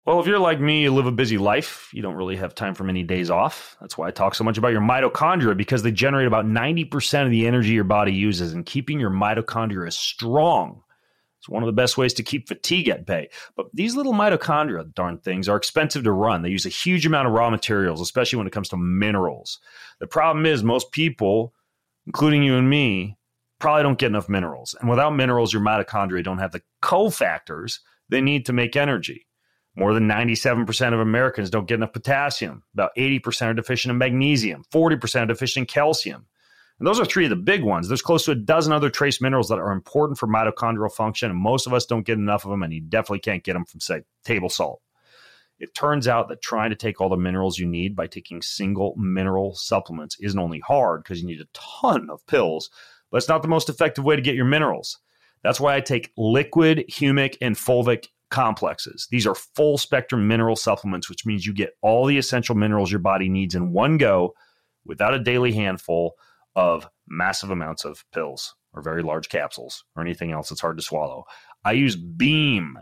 Well, if you're like me, you live a busy life. You don't really have time for many days off. That's why I talk so much about your mitochondria, because they generate about 90% of the energy your body uses, and keeping your mitochondria strong. It's one of the best ways to keep fatigue at bay. But these little mitochondria, darn things, are expensive to run. They use a huge amount of raw materials, especially when it comes to minerals. The problem is most people, including you and me, probably don't get enough minerals. And without minerals, your mitochondria don't have the cofactors they need to make energy. More than 97% of Americans don't get enough potassium. About 80% are deficient in magnesium. 40% are deficient in calcium. And those are three of the big ones. There's close to a dozen other trace minerals that are important for mitochondrial function, and most of us don't get enough of them, and you definitely can't get them from, say, table salt. It turns out that trying to take all the minerals you need by taking single mineral supplements isn't only hard because you need a ton of pills, but it's not the most effective way to get your minerals. That's why I take liquid, humic, and fulvic complexes. These are full spectrum mineral supplements, which means you get all the essential minerals your body needs in one go without a daily handful of massive amounts of pills or very large capsules or anything else that's hard to swallow. I use BEAM,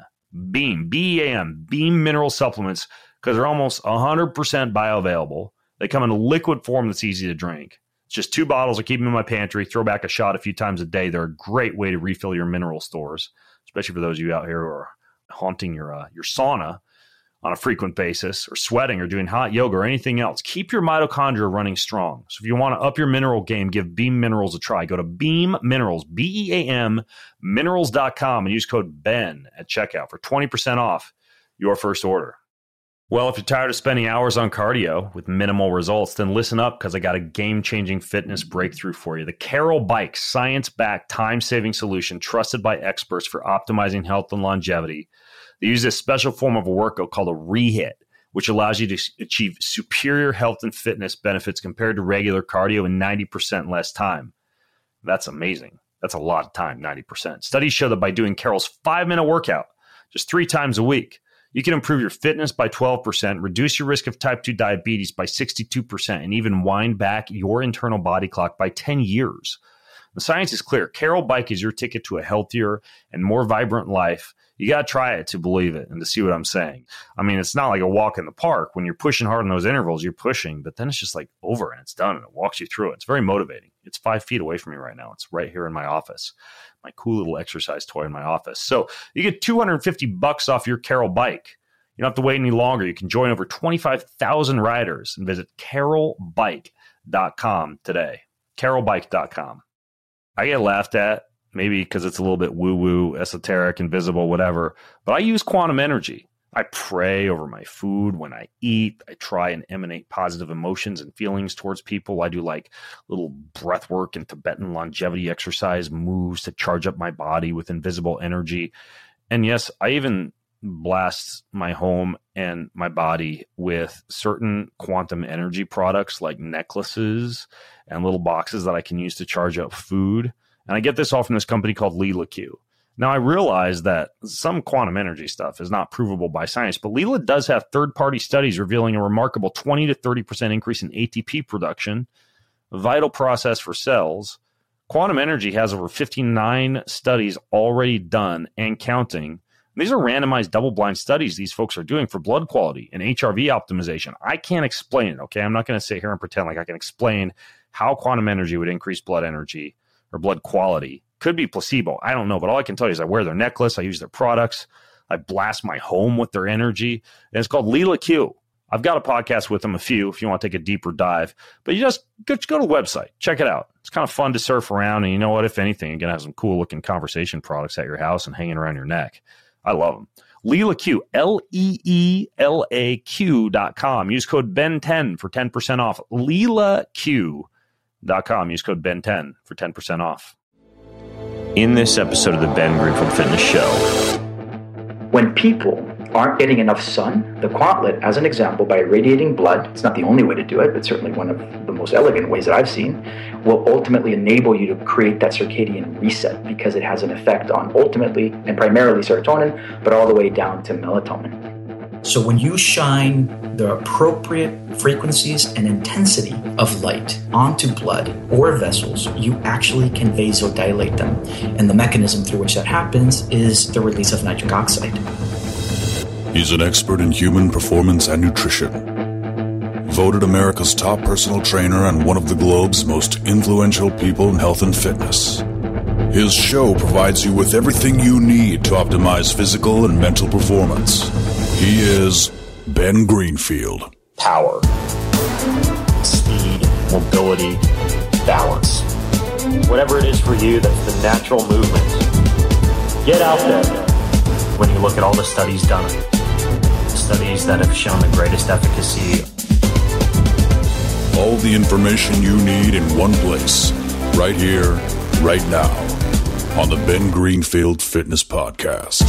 B-E-A-M, BEAM mineral supplements because they're almost 100% bioavailable. They come in a liquid form that's easy to drink. It's just 2 bottles. I keep them in my pantry, throw back a shot a few times a day. They're a great way to refill your mineral stores, especially for those of you out here who are haunting your sauna on a frequent basis, or sweating or doing hot yoga or anything else. Keep your mitochondria running strong. So if you want to up your mineral game, give Beam Minerals a try. Go to Beam Minerals, B-E-A-M, minerals.com, and use code BEN at checkout for 20% off your first order. Well, if you're tired of spending hours on cardio with minimal results, then listen up, because I got a game-changing fitness breakthrough for you. The Carol Bike, science-backed, time-saving solution trusted by experts for optimizing health and longevity. They use this special form of a workout called a rehit, which allows you to achieve superior health and fitness benefits compared to regular cardio in 90% less time. That's amazing. That's a lot of time, 90%. Studies show that by doing Carol's 5-minute workout just 3 times a week, you can improve your fitness by 12%, reduce your risk of type 2 diabetes by 62%, and even wind back your internal body clock by 10 years. The science is clear. Carol Bike is your ticket to a healthier and more vibrant life. You got to try it to believe it and to see what I'm saying. I mean, it's not like a walk in the park. When you're pushing hard in those intervals, you're pushing, but then it's just like over and it's done, and it walks you through it. It's very motivating. It's 5 feet away from me right now. It's right here in my office, my cool little exercise toy in my office. So you get $250 off your Carol Bike. You don't have to wait any longer. You can join over 25,000 riders and visit carolbike.com today. carolbike.com. I get laughed at, maybe because it's a little bit woo-woo, esoteric, invisible, whatever, but I use quantum energy. I pray over my food when I eat. I try and emanate positive emotions and feelings towards people. I do like little breath work and Tibetan longevity exercise moves to charge up my body with invisible energy. And yes, I even blast my home and my body with certain quantum energy products like necklaces and little boxes that I can use to charge up food. And I get this all from this company called Lila Q. Now, I realize that some quantum energy stuff is not provable by science, but Lila does have third-party studies revealing a remarkable 20 to 30% increase in ATP production, a vital process for cells. Quantum energy has over 59 studies already done and counting. These are randomized double-blind studies these folks are doing for blood quality and HRV optimization. I can't explain it, okay? I'm not going to sit here and pretend like I can explain how quantum energy would increase blood energy or blood quality. Could be placebo. I don't know, but all I can tell you is I wear their necklace, I use their products, I blast my home with their energy, and it's called Lila Q. I've got a podcast with them, a few, if you want to take a deeper dive. But you just go to the website, check it out. It's kind of fun to surf around, and you know what? If anything, you're going to have some cool-looking conversation products at your house and hanging around your neck. I love them. Lila Q, LEELAQ.com. Use code BEN10 for 10% off. LilaQ.com. Use code BEN10 for 10% off. In this episode of the Ben Greenfield Fitness Show. When people aren't getting enough sun, the Quantlet, as an example, by irradiating blood, it's not the only way to do it, but certainly one of the most elegant ways that I've seen, will ultimately enable you to create that circadian reset, because it has an effect on ultimately and primarily serotonin, but all the way down to melatonin. So when you shine the appropriate frequencies and intensity of light onto blood or vessels, you actually can vasodilate them. And the mechanism through which that happens is the release of nitric oxide. He's an expert in human performance and nutrition. Voted America's top personal trainer and one of the globe's most influential people in health and fitness. His show provides you with everything you need to optimize physical and mental performance. He is Ben Greenfield. Power, speed, mobility, balance. Whatever it is for you, that's the natural movement. Get out there. When you look at all the studies done, studies that have shown the greatest efficacy. All the information you need in one place, right here, right now, on the Ben Greenfield Fitness Podcast.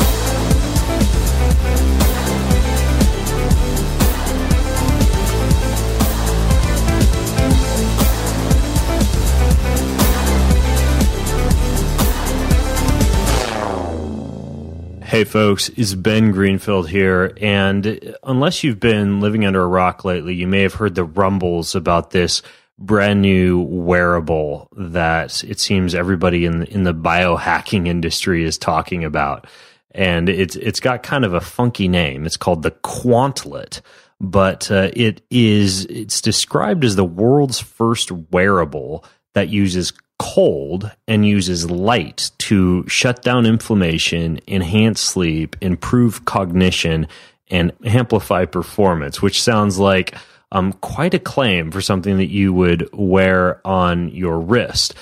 Hey folks, it's Ben Greenfield here, and unless you've been living under a rock lately, you may have heard the rumbles about this brand new wearable that it seems everybody in the biohacking industry is talking about. And it's got kind of a funky name. It's called the Quantlet, but it's described as the world's first wearable that uses cold and uses light to shut down inflammation, enhance sleep, improve cognition, and amplify performance, which sounds like quite a claim for something that you would wear on your wrist.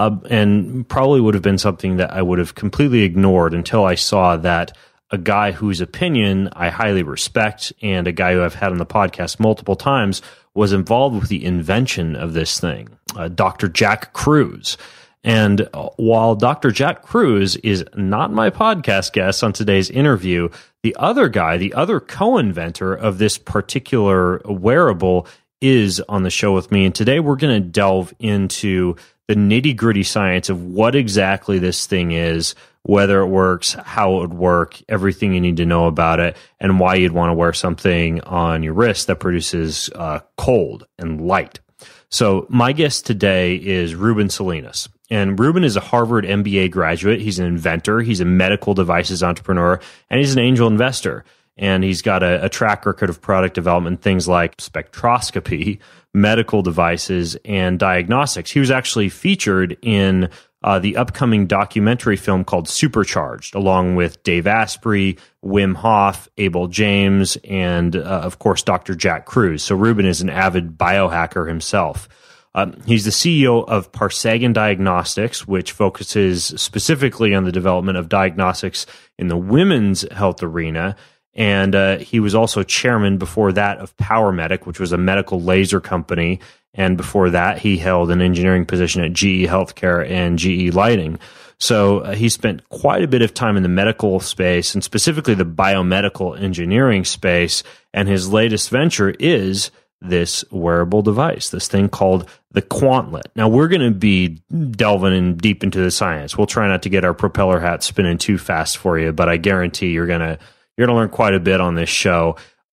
And probably would have been something that I would have completely ignored until I saw that a guy whose opinion I highly respect and a guy who I've had on the podcast multiple times was involved with the invention of this thing, Dr. Jack Kruse. And while Dr. Jack Kruse is not my podcast guest on today's interview, the other guy, the other co-inventor of this particular wearable is on the show with me. And today we're going to delve into the nitty-gritty science of what exactly this thing is, whether it works, how it would work, everything you need to know about it, and why you'd want to wear something on your wrist that produces cold and light. So my guest today is Ruben Salinas. And Ruben is a Harvard MBA graduate. He's an inventor. He's a medical devices entrepreneur, and he's an angel investor. And he's got a track record of product development, things like spectroscopy, medical devices, and diagnostics. He was actually featured in the upcoming documentary film called Supercharged, along with Dave Asprey, Wim Hof, Abel James, and, of course, Dr. Jack Kruse. So Ruben is an avid biohacker himself. He's the CEO of Parsegan Diagnostics, which focuses specifically on the development of diagnostics in the women's health arena. And he was also chairman before that of PowerMedic, which was a medical laser company. And before that, he held an engineering position at GE Healthcare and GE Lighting. So he spent quite a bit of time in the medical space and specifically the biomedical engineering space. And his latest venture is this wearable device, this thing called the Quantlet. Now, we're going to be delving in deep into the science. We'll try not to get our propeller hat spinning too fast for you, but I guarantee you're going to learn quite a bit on this show.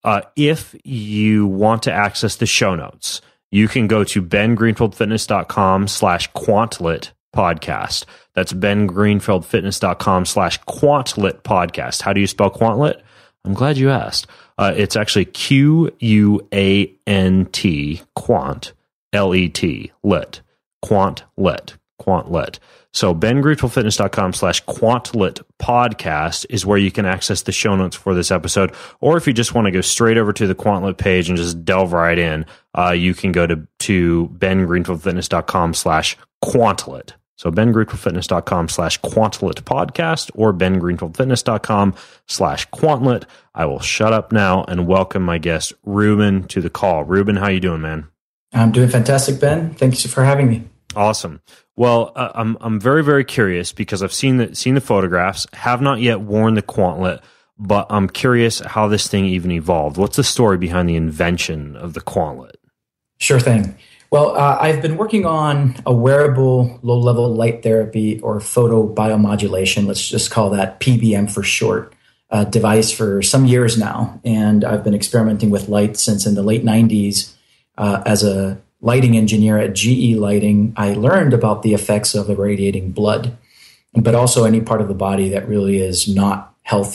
If you want to access the show notes, you can go to bengreenfieldfitness.com/Quantlet podcast. That's bengreenfieldfitness.com/Quantlet podcast. How do you spell Quantlet? I'm glad you asked. It's actually Q-U-A-N-T, Quant, L-E-T, lit, Quantlet. So bengreenfieldfitness.com/Quantlet podcast is where you can access the show notes for this episode. Or if you just want to go straight over to the Quantlet page and just delve right in, you can go to bengreenfieldfitness.com/Quantlet. So bengreenfieldfitness.com/Quantlet podcast or bengreenfieldfitness.com/Quantlet. I will shut up now and welcome my guest, Ruben, to the call. Ruben, how you doing, man? I'm doing fantastic, Ben. Thanks for having me. Awesome. Well, I'm very, very curious because I've seen the photographs, have not yet worn the Quantlet, but I'm curious how this thing even evolved. What's the story behind the invention of the Quantlet? Sure thing. Well, I've been working on a wearable low-level light therapy or photobiomodulation, let's just call that PBM for short, device for some years now. And I've been experimenting with light since in the late 90s. As a lighting engineer at GE Lighting, I learned about the effects of irradiating blood, but also any part of the body that really is not healthy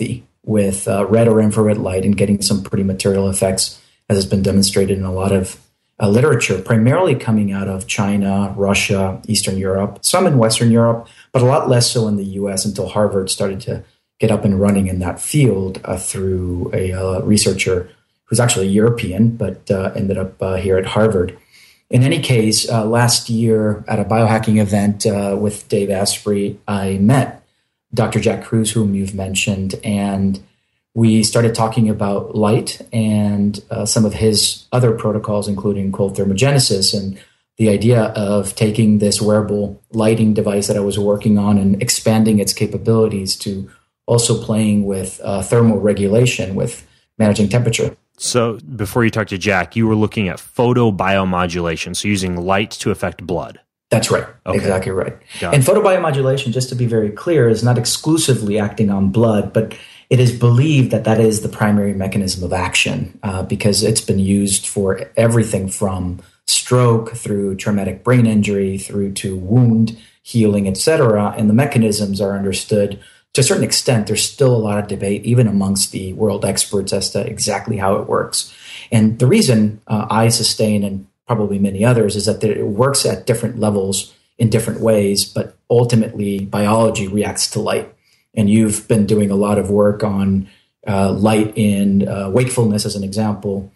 with red or infrared light and getting some pretty material effects, as has been demonstrated in a lot of literature, primarily coming out of China, Russia, Eastern Europe, some in Western Europe, but a lot less so in the US until Harvard started to get up and running in that field through a researcher who's actually European, but ended up here at Harvard. In any case, last year at a biohacking event with Dave Asprey, I met Dr. Jack Kruse, whom you've mentioned, and we started talking about light and some of his other protocols, including cold thermogenesis, and the idea of taking this wearable lighting device that I was working on and expanding its capabilities to also playing with thermal regulation, with managing temperature. So before you talked to Jack, you were looking at photobiomodulation, so using light to affect blood. That's right. Okay. Exactly right. And photobiomodulation, just to be very clear, is not exclusively acting on blood, but it is believed that that is the primary mechanism of action because it's been used for everything from stroke through traumatic brain injury through to wound healing, etc. And the mechanisms are understood to a certain extent. There's still a lot of debate, even amongst the world experts, as to exactly how it works. And the reason I sustain, and probably many others, is that it works at different levels in different ways, but ultimately biology reacts to light. And you've been doing a lot of work on light in wakefulness, as an example,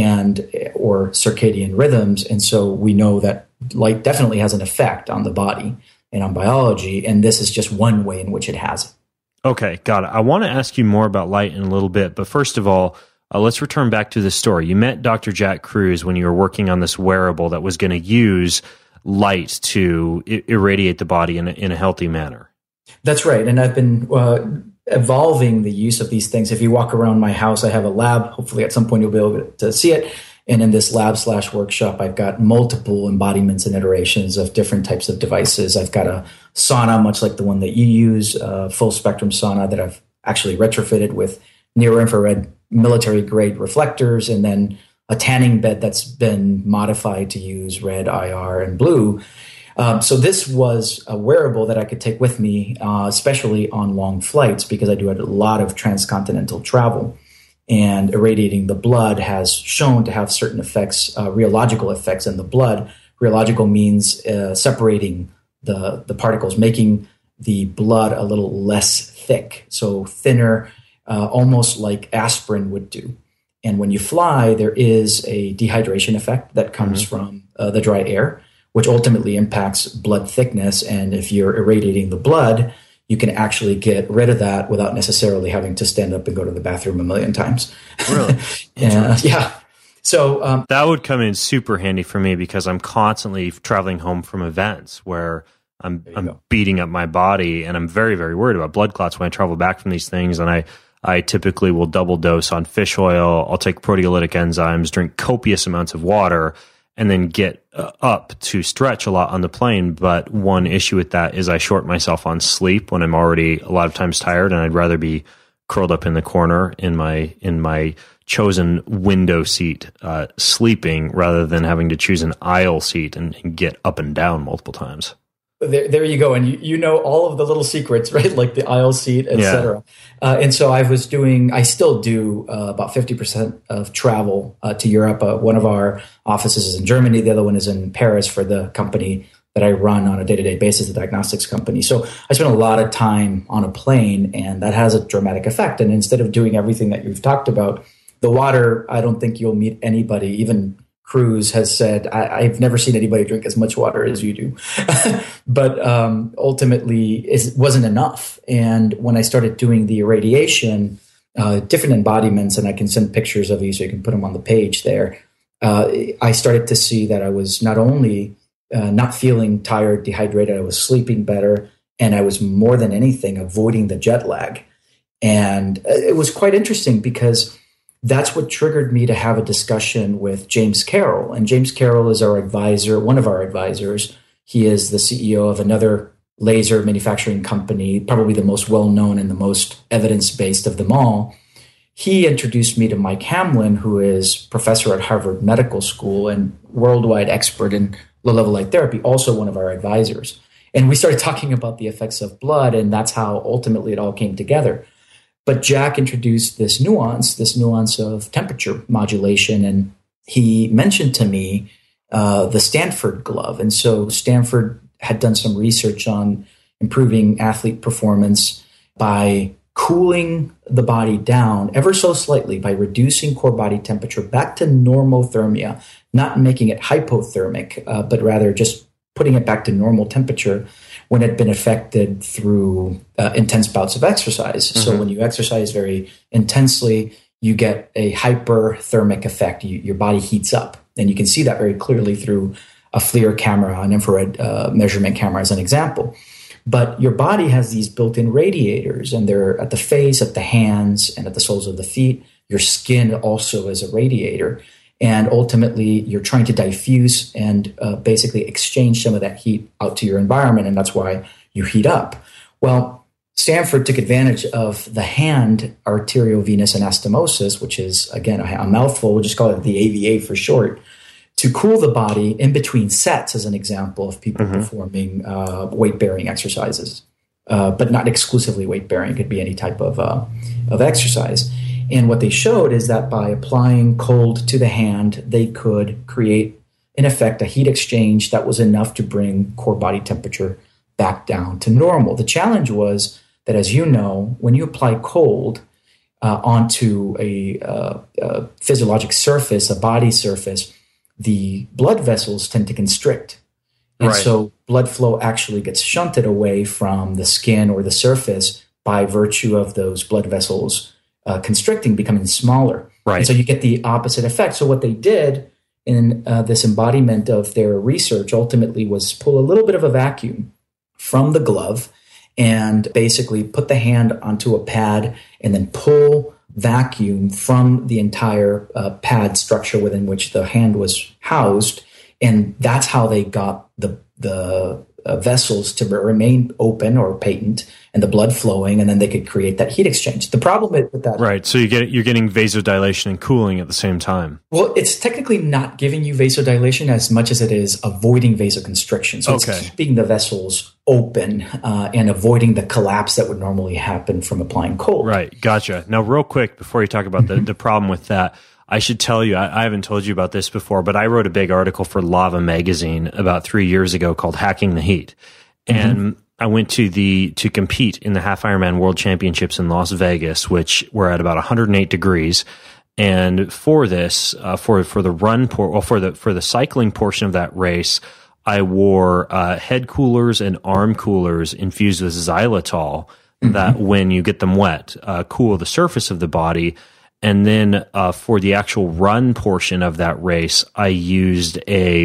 or circadian rhythms. And so we know that light definitely has an effect on the body and on biology. And this is just one way in which it has it. Okay, got it. I want to ask you more about light in a little bit, but first of all, let's return back to the story. You met Dr. Jack Kruse when you were working on this wearable that was going to use light to irradiate the body in a healthy manner. That's right. And I've been evolving the use of these things. If you walk around my house, I have a lab. Hopefully at some point you'll be able to see it. And in this lab/workshop, I've got multiple embodiments and iterations of different types of devices. I've got a sauna, much like the one that you use, a full spectrum sauna that I've actually retrofitted with near infrared military grade reflectors, and then a tanning bed that's been modified to use red, IR, and blue. So this was a wearable that I could take with me, especially on long flights, because I do a lot of transcontinental travel. And irradiating the blood has shown to have certain effects, rheological effects in the blood. Rheological means separating the particles, making the blood a little less thick, so thinner, almost like aspirin would do. And when you fly, there is a dehydration effect that comes from the dry air, which ultimately impacts blood thickness. And if you're irradiating the blood, you can actually get rid of that without necessarily having to stand up and go to the bathroom a million times. Really? Yeah. So that would come in super handy for me because I'm constantly traveling home from events where I'm beating up my body, and I'm very, very worried about blood clots when I travel back from these things. And I typically will double dose on fish oil. I'll take proteolytic enzymes, drink copious amounts of water, and then get up to stretch a lot on the plane. But one issue with that is I short myself on sleep when I'm already a lot of times tired, and I'd rather be curled up in the corner in my chosen window seat, sleeping, rather than having to choose an aisle seat and get up and down multiple times. There you go. And you know all of the little secrets, right? Like the aisle seat, et cetera. And so I still do about 50% of travel to Europe. One of our offices is in Germany. The other one is in Paris for the company that I run on a day-to-day basis, the diagnostics company. So I spend a lot of time on a plane, and that has a dramatic effect. And instead of doing everything that you've talked about, the water, I don't think you'll meet anybody, even Kruse has said, I've never seen anybody drink as much water as you do. But ultimately, it wasn't enough. And when I started doing the irradiation, different embodiments, and I can send pictures of you so you can put them on the page there, I started to see that I was not only not feeling tired, dehydrated, I was sleeping better, and I was more than anything avoiding the jet lag. And it was quite interesting because that's what triggered me to have a discussion with James Carroll. And James Carroll is our advisor, one of our advisors. He is the CEO of another laser manufacturing company, probably the most well-known and the most evidence-based of them all. He introduced me to Mike Hamlin, who is professor at Harvard Medical School and worldwide expert in low-level light therapy, also one of our advisors. And we started talking about the effects of blood, and that's how ultimately it all came together. But Jack introduced this nuance of temperature modulation. And he mentioned to me the Stanford glove. And so Stanford had done some research on improving athlete performance by cooling the body down ever so slightly, by reducing core body temperature back to normothermia, not making it hypothermic, but rather just putting it back to normal temperature when it had been affected through intense bouts of exercise. Mm-hmm. So when you exercise very intensely, you get a hyperthermic effect. Your body heats up. And you can see that very clearly through a FLIR camera, an infrared measurement camera as an example. But your body has these built-in radiators, and they're at the face, at the hands, and at the soles of the feet. Your skin also is a radiator. And ultimately, you're trying to diffuse and basically exchange some of that heat out to your environment, and that's why you heat up. Well, Stanford took advantage of the hand arteriovenous anastomosis, which is, again, a mouthful. We'll just call it the AVA for short, to cool the body in between sets, as an example of people performing weight-bearing exercises, but not exclusively weight-bearing. It could be any type of exercise. And what they showed is that by applying cold to the hand, they could create, in effect, a heat exchange that was enough to bring core body temperature back down to normal. The challenge was that, as you know, when you apply cold onto a physiologic surface, a body surface, the blood vessels tend to constrict. And so blood flow actually gets shunted away from the skin or the surface by virtue of those blood vessels constricting, becoming smaller. Right. And so you get the opposite effect. So what they did in this embodiment of their research ultimately was pull a little bit of a vacuum from the glove and basically put the hand onto a pad and then pull vacuum from the entire pad structure within which the hand was housed. And that's how they got the vessels to remain open or patent and the blood flowing, and then they could create that heat exchange. The problem with that... Right, so you're getting vasodilation and cooling at the same time. Well, it's technically not giving you vasodilation as much as it is avoiding vasoconstriction. So it's keeping the vessels open and avoiding the collapse that would normally happen from applying cold. Right, gotcha. Now, real quick, before you talk about the problem with that, I should tell you, I haven't told you about this before, but I wrote a big article for Lava Magazine about 3 years ago called Hacking the Heat. And I went to compete in the Half Ironman World Championships in Las Vegas, which were at about 108 degrees. And for this, for the cycling portion of that race, I wore head coolers and arm coolers infused with xylitol that, when you get them wet, cool the surface of the body. And then for the actual run portion of that race, I used a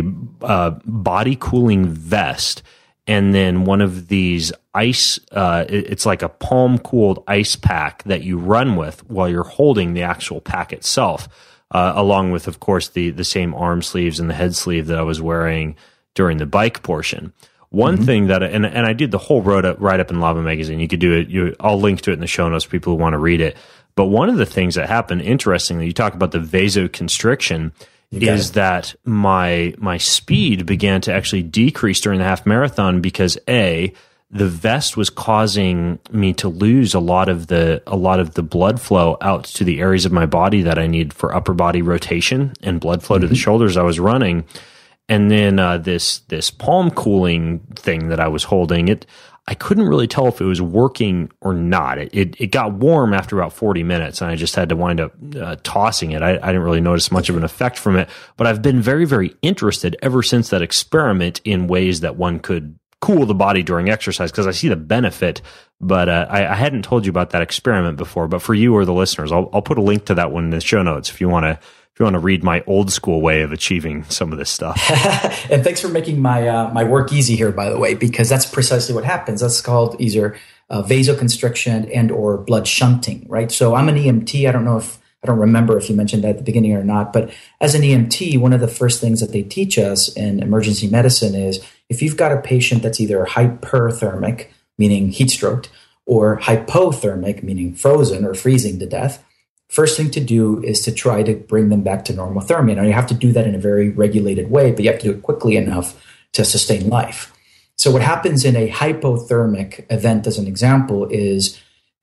body cooling vest, and then one of these ice, it's like a palm cooled ice pack that you run with while you're holding the actual pack itself, along with, of course, the same arm sleeves and the head sleeve that I was wearing during the bike portion. One thing that, and I did the whole write-up in Lava Magazine. You could do it. I'll link to it in the show notes for people who want to read it. But one of the things that happened, interestingly, you talk about the vasoconstriction, is that my speed began to actually decrease during the half marathon because the vest was causing me to lose a lot of the blood flow out to the areas of my body that I need for upper body rotation and blood flow to the shoulders I was running. And then this palm cooling thing that I was holding, I couldn't really tell if it was working or not. It got warm after about 40 minutes, and I just had to wind up tossing it. I didn't really notice much of an effect from it, but I've been very, very interested ever since that experiment in ways that one could cool the body during exercise, because I see the benefit, but I hadn't told you about that experiment before. But for you or the listeners, I'll put a link to that one in the show notes if you want to read my old school way of achieving some of this stuff. And thanks for making my work easy here, by the way, because that's precisely what happens. That's called either vasoconstriction and or blood shunting, right? So I'm an EMT. I don't remember if you mentioned that at the beginning or not, but as an EMT, one of the first things that they teach us in emergency medicine is if you've got a patient that's either hyperthermic, meaning heat stroked, or hypothermic, meaning frozen or freezing to death, first thing to do is to try to bring them back to normothermia. Now, you have to do that in a very regulated way, but you have to do it quickly enough to sustain life. So what happens in a hypothermic event, as an example, is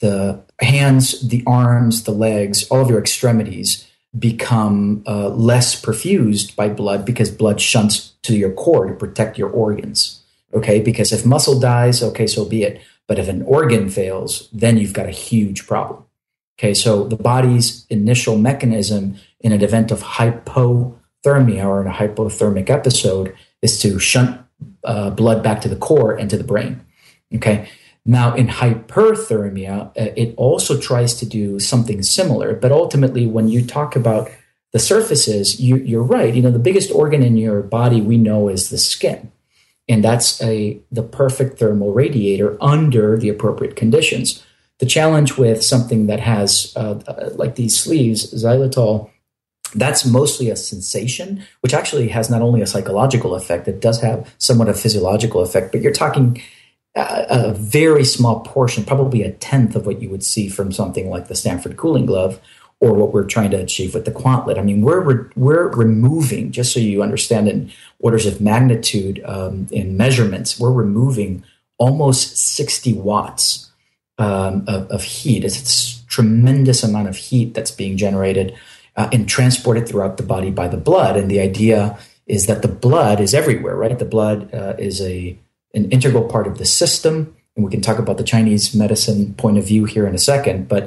the hands, the arms, the legs, all of your extremities become less perfused by blood because blood shunts to your core to protect your organs. Okay, because if muscle dies, okay, so be it. But if an organ fails, then you've got a huge problem. Okay, so the body's initial mechanism in an event of hypothermia or in a hypothermic episode is to shunt blood back to the core and to the brain. Okay, now in hyperthermia, it also tries to do something similar, but ultimately when you talk about the surfaces, you're right. The biggest organ in your body we know is the skin. And that's the perfect thermal radiator under the appropriate conditions. The challenge with something that has, like these sleeves, xylitol, that's mostly a sensation, which actually has not only a psychological effect, it does have somewhat a physiological effect, but you're talking a very small portion, probably a tenth of what you would see from something like the Stanford cooling glove or what we're trying to achieve with the Quantlet. I mean, we're removing, just so you understand in orders of magnitude in measurements, we're removing almost 60 watts of heat. It's a tremendous amount of heat that's being generated and transported throughout the body by the blood. And the idea is that the blood is everywhere, right? The blood is an integral part of the system. And we can talk about the Chinese medicine point of view here in a second, but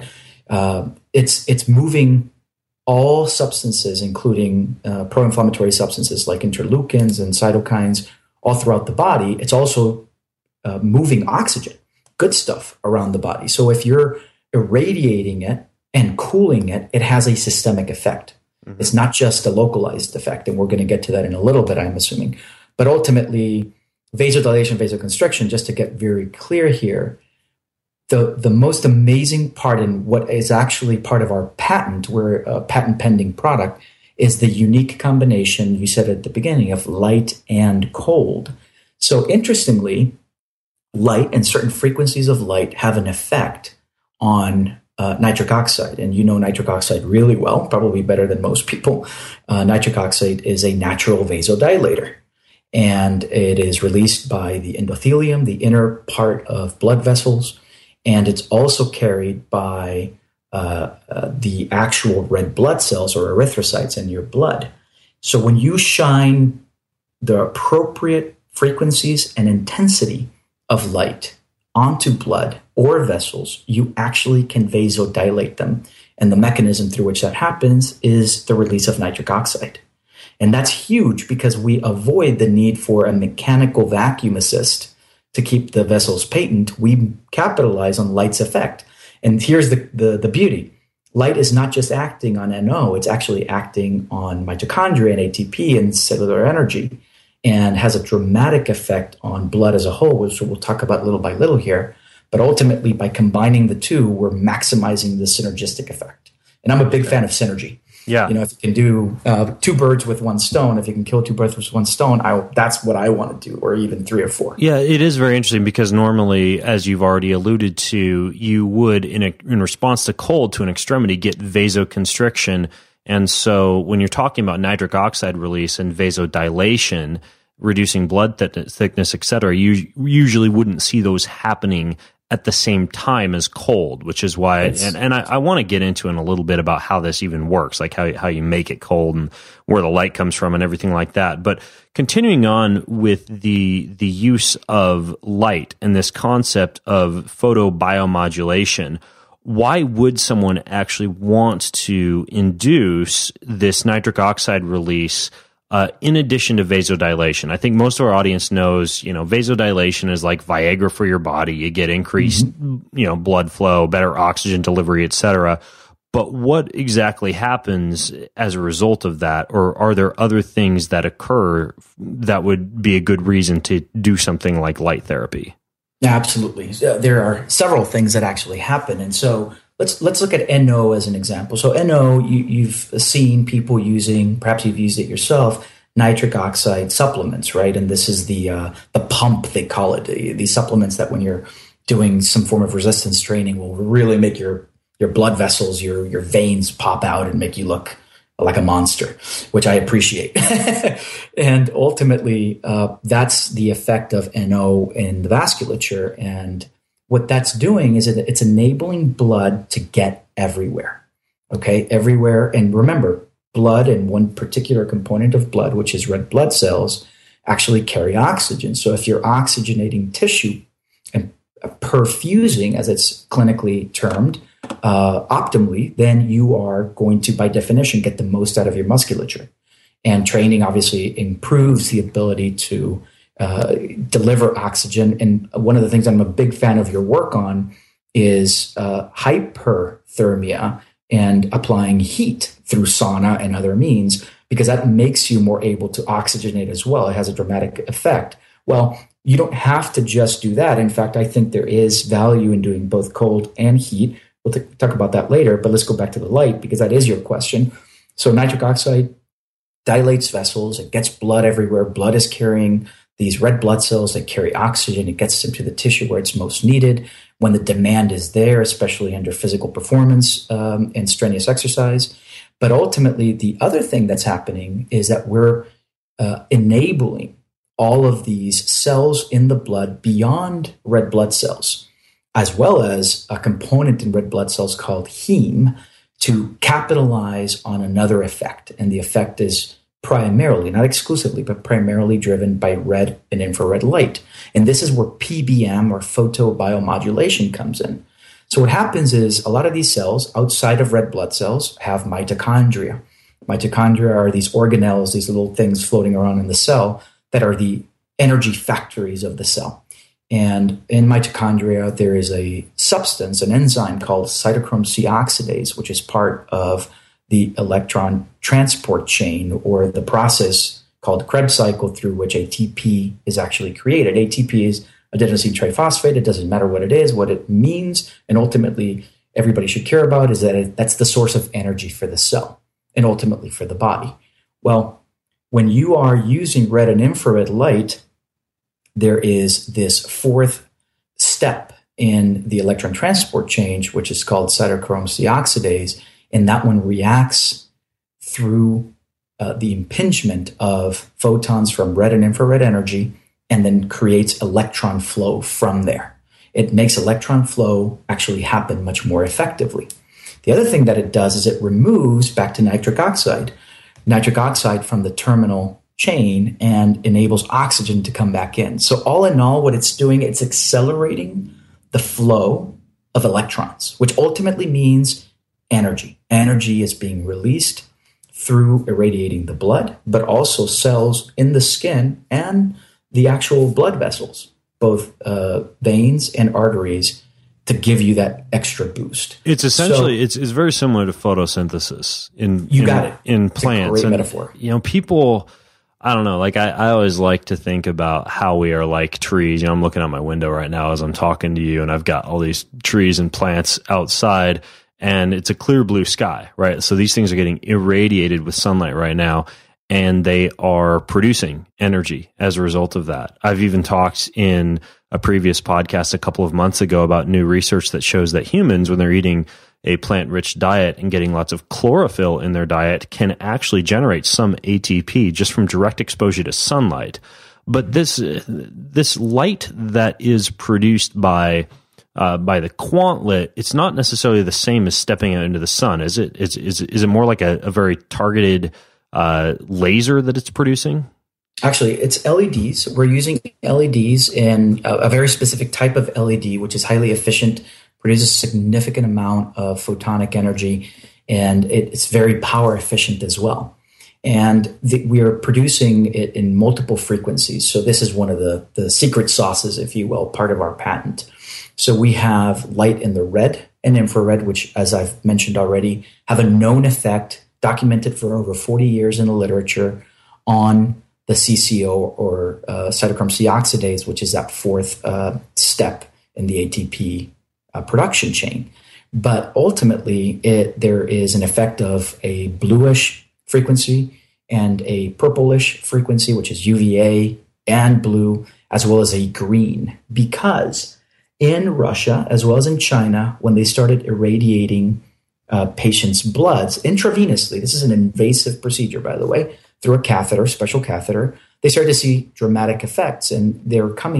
it's moving all substances, including pro-inflammatory substances like interleukins and cytokines, all throughout the body. It's also moving oxygen, good stuff around the body. So if you're irradiating it and cooling it, it has a systemic effect. Mm-hmm. It's not just a localized effect, and we're going to get to that in a little bit, I'm assuming. But ultimately, vasodilation, vasoconstriction, just to get very clear here, the most amazing part and what is actually part of our patent, we're a patent pending product, is the unique combination, you said at the beginning, of light and cold. So interestingly, light and certain frequencies of light have an effect on nitric oxide. And you know nitric oxide really well, probably better than most people. Nitric oxide is a natural vasodilator. And it is released by the endothelium, the inner part of blood vessels. And it's also carried by the actual red blood cells or erythrocytes in your blood. So when you shine the appropriate frequencies and intensity of light onto blood or vessels, you actually can vasodilate them. And the mechanism through which that happens is the release of nitric oxide. And that's huge because we avoid the need for a mechanical vacuum assist to keep the vessels patent. We capitalize on light's effect. And here's the beauty. Light is not just acting on NO, it's actually acting on mitochondria and ATP and cellular energy, and has a dramatic effect on blood as a whole, which we'll talk about little by little here. But ultimately, by combining the two, we're maximizing the synergistic effect. And I'm a big fan of synergy. Yeah. If you can do two birds with one stone, if you can kill two birds with one stone, that's what I want to do, or even three or four. Yeah, it is very interesting because normally, as you've already alluded to, you would, in response to cold to an extremity, get vasoconstriction. And so when you're talking about nitric oxide release and vasodilation, reducing blood thickness, et cetera, you usually wouldn't see those happening at the same time as cold, which is why, and I want to get into in a little bit about how this even works, like how you make it cold and where the light comes from and everything like that. But continuing on with the use of light and this concept of photobiomodulation, why would someone actually want to induce this nitric oxide release in addition to vasodilation? I think most of our audience knows, vasodilation is like Viagra for your body. You get increased, blood flow, better oxygen delivery, et cetera. But what exactly happens as a result of that? Or are there other things that occur that would be a good reason to do something like light therapy? Yeah, absolutely. There are several things that actually happen. And so let's look at NO as an example. So NO, you've seen people using, perhaps you've used it yourself, nitric oxide supplements, right? And this is the pump, they call it. These supplements that when you're doing some form of resistance training will really make your blood vessels, your veins pop out and make you look like a monster, which I appreciate. And ultimately, that's the effect of NO in the vasculature. And what that's doing is that it's enabling blood to get everywhere. Okay, everywhere. And remember, blood and one particular component of blood, which is red blood cells, actually carry oxygen. So if you're oxygenating tissue and perfusing, as it's clinically termed, optimally, then you are going to, by definition, get the most out of your musculature. And training obviously improves the ability to deliver oxygen. And one of the things I'm a big fan of your work on is hyperthermia and applying heat through sauna and other means, because that makes you more able to oxygenate as well. It has a dramatic effect. Well, you don't have to just do that. In fact, I think there is value in doing both cold and heat. We'll talk about that later, but let's go back to the light, because that is your question. So nitric oxide dilates vessels. It gets blood everywhere. Blood is carrying these red blood cells that carry oxygen. It gets into the tissue where it's most needed when the demand is there, especially under physical performance and strenuous exercise. But ultimately, the other thing that's happening is that we're enabling all of these cells in the blood beyond red blood cells, as well as a component in red blood cells called heme, to capitalize on another effect. And the effect is primarily, not exclusively, but primarily driven by red and infrared light. And this is where PBM, or photobiomodulation, comes in. So what happens is a lot of these cells outside of red blood cells have mitochondria. Mitochondria are these organelles, these little things floating around in the cell that are the energy factories of the cell. And in mitochondria, there is a substance, an enzyme called cytochrome C oxidase, which is part of the electron transport chain, or the process called Krebs cycle, through which ATP is actually created. ATP is adenosine triphosphate. It doesn't matter what it is, what it means. And ultimately, everybody should care about is that that's the source of energy for the cell and ultimately for the body. Well, when you are using red and infrared light, there is this fourth step in the electron transport chain, which is called cytochrome C oxidase. And that one reacts through the impingement of photons from red and infrared energy, and then creates electron flow from there. It makes electron flow actually happen much more effectively. The other thing that it does is it removes, back to nitric oxide from the terminal chain and enables oxygen to come back in. So all in all, what it's doing, it's accelerating the flow of electrons, which ultimately means energy. Energy is being released through irradiating the blood, but also cells in the skin and the actual blood vessels, both veins and arteries, to give you that extra boost. It's essentially, it's very similar to photosynthesis in plants. It's a great metaphor. People, I don't know, like I always like to think about how we are like trees. I'm looking out my window right now as I'm talking to you, and I've got all these trees and plants outside, and it's a clear blue sky, right? So these things are getting irradiated with sunlight right now, and they are producing energy as a result of that. I've even talked in a previous podcast a couple of months ago about new research that shows that humans, when they're eating a plant-rich diet and getting lots of chlorophyll in their diet, can actually generate some ATP just from direct exposure to sunlight. But this light that is produced by the quantlet, it's not necessarily the same as stepping out into the sun, is it? Is it more like a very targeted laser that it's producing? Actually, it's LEDs. We're using LEDs in a very specific type of LED, which is highly efficient, produces a significant amount of photonic energy, and it's very power efficient as well. And we are producing it in multiple frequencies. So this is one of the secret sauces, if you will, part of our patent. So we have light in the red and infrared, which, as I've mentioned already, have a known effect documented for over 40 years in the literature on the CCO, or cytochrome C oxidase, which is that fourth step in the ATP production chain. But ultimately, there is an effect of a bluish frequency and a purplish frequency, which is UVA and blue, as well as a green, because in Russia, as well as in China, when they started irradiating patients' bloods intravenously, this is an invasive procedure, by the way, through a catheter, special catheter, they started to see dramatic effects. And they're coming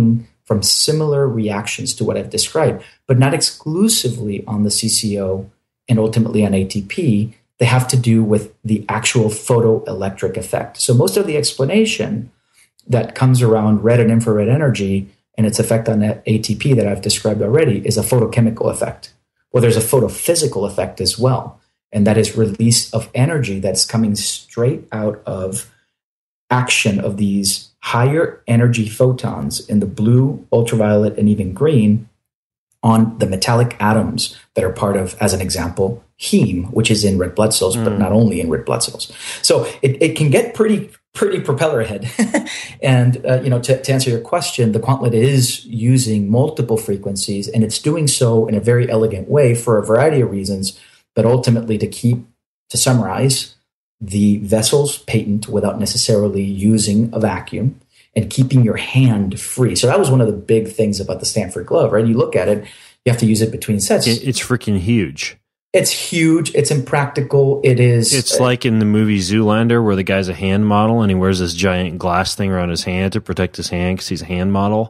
from similar reactions to what I've described, but not exclusively on the CCO and ultimately on ATP. They have to do with the actual photoelectric effect. So most of the explanation that comes around red and infrared energy and its effect on that ATP that I've described already is a photochemical effect. Well, there's a photophysical effect as well, and that is release of energy that's coming straight out of action of these higher energy photons in the blue, ultraviolet, and even green on the metallic atoms that are part of, as an example, heme, which is in red blood cells, but not only in red blood cells. So it can get pretty propeller head. And to answer your question, the Quantlet is using multiple frequencies, and it's doing so in a very elegant way for a variety of reasons, but ultimately to summarize, the vessel's patent without necessarily using a vacuum and keeping your hand free. So that was one of the big things about the Stanford glove, right? You look at it, you have to use it between sets. It's freaking huge. It's huge. It's impractical. It is. It's like in the movie Zoolander where the guy's a hand model and he wears this giant glass thing around his hand to protect his hand because he's a hand model.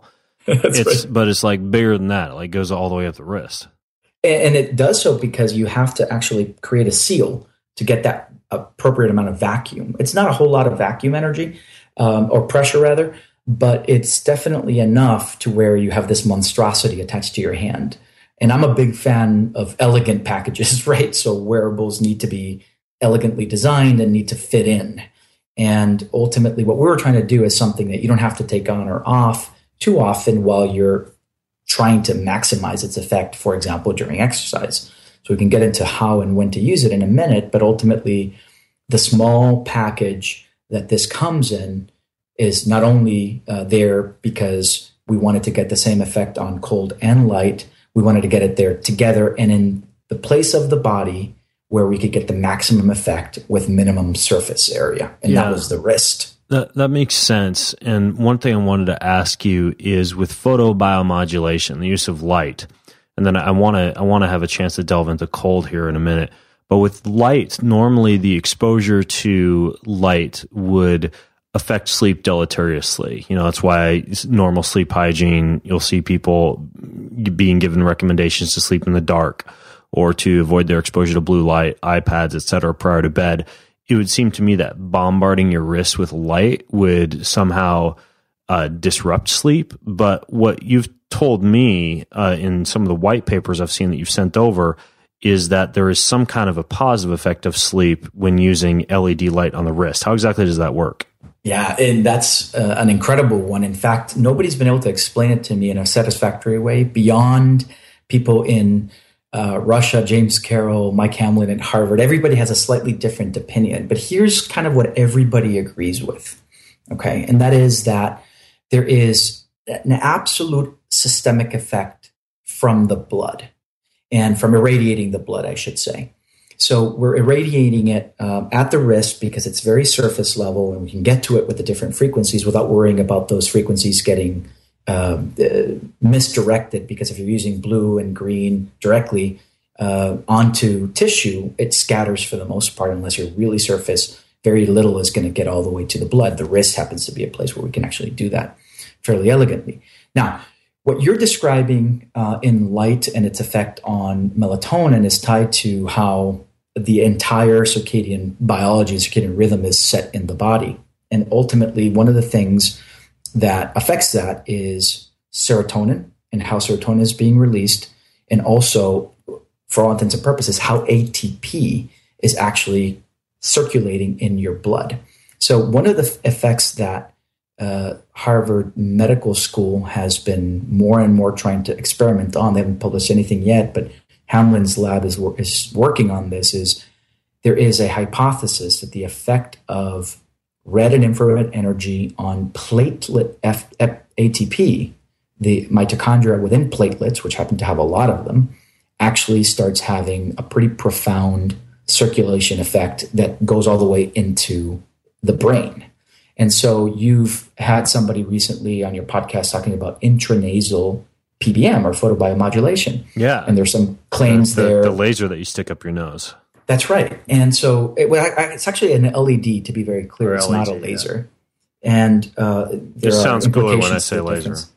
But it's like bigger than that. It like goes all the way up the wrist. And it does so because you have to actually create a seal to get that appropriate amount of vacuum. It's not a whole lot of vacuum energy or pressure rather, but it's definitely enough to where you have this monstrosity attached to your hand. And I'm a big fan of elegant packages, right? So wearables need to be elegantly designed and need to fit in. And ultimately what we were trying to do is something that you don't have to take on or off too often while you're trying to maximize its effect, for example, during exercise. So we can get into how and when to use it in a minute, but ultimately the small package that this comes in is not only there because we wanted to get the same effect on cold and light, we wanted to get it there together and in the place of the body where we could get the maximum effect with minimum surface area. And that was the wrist. That makes sense. And one thing I wanted to ask you is with photobiomodulation, the use of light, and then I want to have a chance to delve into cold here in a minute. But with light, normally the exposure to light would affect sleep deleteriously. That's why normal sleep hygiene, you'll see people being given recommendations to sleep in the dark or to avoid their exposure to blue light, iPads, etc. prior to bed. It would seem to me that bombarding your wrist with light would somehow disrupt sleep. But what you've told me in some of the white papers I've seen that you've sent over is that there is some kind of a positive effect of sleep when using LED light on the wrist. How exactly does that work? Yeah, and that's an incredible one. In fact, nobody's been able to explain it to me in a satisfactory way beyond people in Russia, James Carroll, Mike Hamlin at Harvard. Everybody has a slightly different opinion, but here's kind of what everybody agrees with, okay? And that is that there is an absolute systemic effect from the blood and from irradiating the blood, I should say. So we're irradiating it at the wrist because it's very surface level and we can get to it with the different frequencies without worrying about those frequencies getting misdirected, because if you're using blue and green directly onto tissue, it scatters for the most part unless you're really surface. Very little is going to get all the way to the blood. The wrist happens to be a place where we can actually do that fairly elegantly. Now, what you're describing in light and its effect on melatonin is tied to how the entire circadian biology and circadian rhythm is set in the body. And ultimately, one of the things that affects that is serotonin and how serotonin is being released, and also, for all intents and purposes, how ATP is actually circulating in your blood. So one of the effects that Harvard Medical School has been more and more trying to experiment on, they haven't published anything yet, but Hamlin's lab is working on this, is there is a hypothesis that the effect of red and infrared energy on platelet ATP, the mitochondria within platelets, which happen to have a lot of them, actually starts having a pretty profound circulation effect that goes all the way into the brain. And so you've had somebody recently on your podcast talking about intranasal PBM or photobiomodulation. Yeah. And there's some claims there. The laser that you stick up your nose. That's right. And so it's actually an LED, to be very clear. It's LED, not a laser. Yeah. And it sounds cooler when I say laser.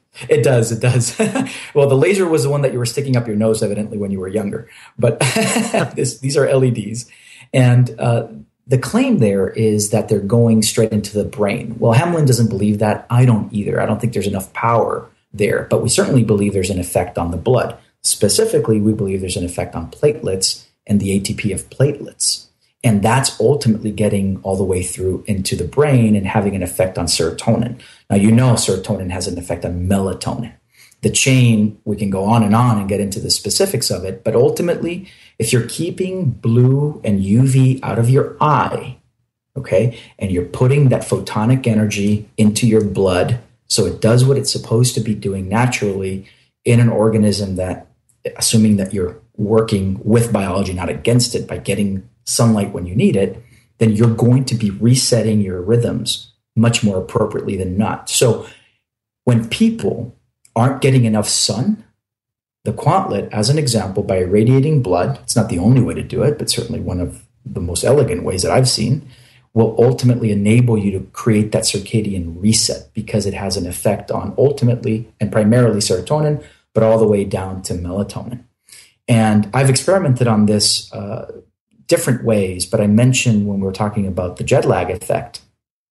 It does. It does. Well, the laser was the one that you were sticking up your nose, evidently, when you were younger. But these are LEDs. And the claim there is that they're going straight into the brain. Well, Hamlin doesn't believe that. I don't either. I don't think there's enough power there. But we certainly believe there's an effect on the blood. Specifically, we believe there's an effect on platelets and the ATP of platelets. And that's ultimately getting all the way through into the brain and having an effect on serotonin. Now, you know serotonin has an effect on melatonin. The chain, we can go on and get into the specifics of it. But ultimately, if you're keeping blue and UV out of your eye, okay, and you're putting that photonic energy into your blood so it does what it's supposed to be doing naturally in an organism that, assuming that you're working with biology, not against it, by getting sunlight when you need it, then you're going to be resetting your rhythms much more appropriately than not. So when people aren't getting enough sun, the Quantlet, as an example, by irradiating blood, it's not the only way to do it, but certainly one of the most elegant ways that I've seen, will ultimately enable you to create that circadian reset because it has an effect on ultimately and primarily serotonin, but all the way down to melatonin. And I've experimented on this different ways, but I mentioned when we were talking about the jet lag effect.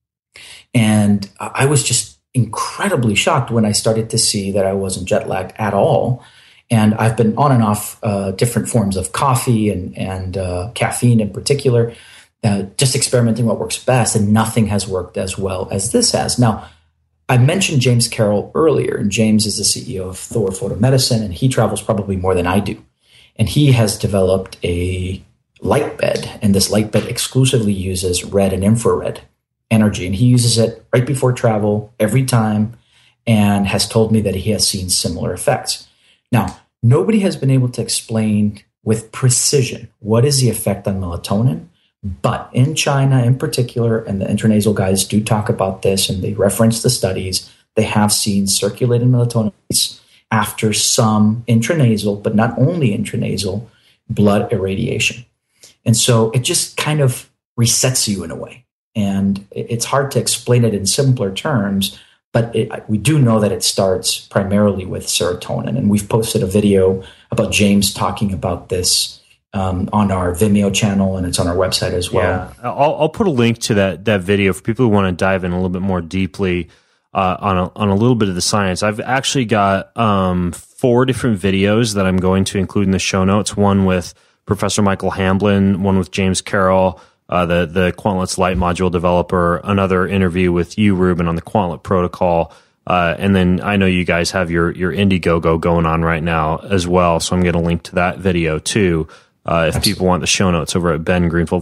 And I was just incredibly shocked when I started to see that I wasn't jet lagged at all. And I've been on and off different forms of coffee and caffeine in particular, just experimenting what works best, and nothing has worked as well as this has. Now, I mentioned James Carroll earlier, and James is the CEO of Thor Photomedicine, and he travels probably more than I do. And he has developed a light bed, and this light bed exclusively uses red and infrared energy. And he uses it right before travel every time and has told me that he has seen similar effects. Now, nobody has been able to explain with precision what is the effect on melatonin, but in China in particular, and the intranasal guys do talk about this and they reference the studies, they have seen circulating melatonin after some intranasal, but not only intranasal, blood irradiation. And so it just kind of resets you in a way. And it's hard to explain it in simpler terms, but we do know that it starts primarily with serotonin. And we've posted a video about James talking about this on our Vimeo channel, and it's on our website as well. Yeah, I'll put a link to that video for people who want to dive in a little bit more deeply on a little bit of the science. I've actually got 4 different videos that I'm going to include in the show notes. One with Professor Michael Hamblin, one with James Carroll, the Quantlets Light Module developer, another interview with you, Ruben, on the Quantlet protocol. And then I know you guys have your Indiegogo going on right now as well. So I'm going to link to that video too. If people want the show notes over at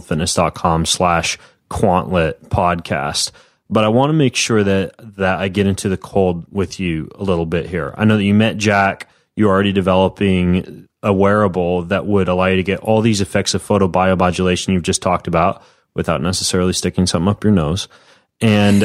bengreenfieldfitness.com/Quantlet podcast. But I want to make sure that I get into the cold with you a little bit here. I know that you met Jack. You're already developing a wearable that would allow you to get all these effects of photobiomodulation you've just talked about without necessarily sticking something up your nose. And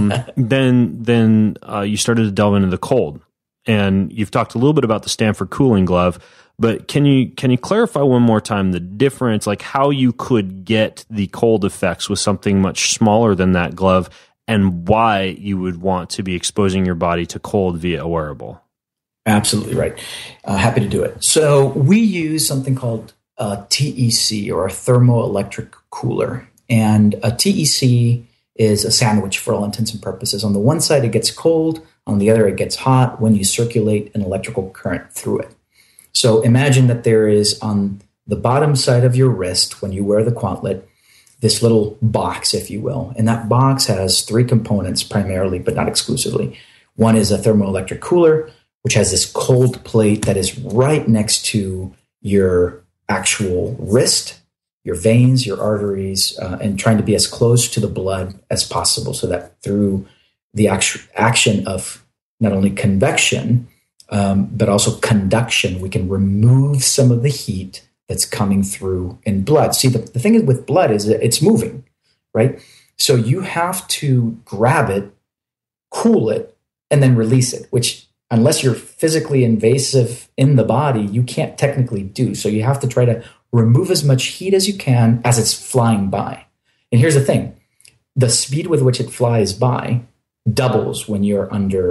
then you started to delve into the cold. And you've talked a little bit about the Stanford cooling glove, but can you clarify one more time the difference, like how you could get the cold effects with something much smaller than that glove, and why you would want to be exposing your body to cold via a wearable? Absolutely right. Happy to do it. So we use something called TEC, or a thermoelectric cooler. And a TEC is a sandwich for all intents and purposes. On the one side, it gets cold. On the other, it gets hot when you circulate an electrical current through it. So imagine that there is on the bottom side of your wrist, when you wear the Quantlet, this little box, if you will. And that box has 3 components primarily, but not exclusively. One is a thermoelectric cooler, which has this cold plate that is right next to your actual wrist, your veins, your arteries, and trying to be as close to the blood as possible so that through the action of not only convection, but also conduction, we can remove some of the heat that's coming through in blood. See, the thing with blood is that it's moving, right? So you have to grab it, cool it, and then release it, which unless you're physically invasive in the body, you can't technically do. So you have to try to remove as much heat as you can as it's flying by. And here's the thing. The speed with which it flies by doubles when you're under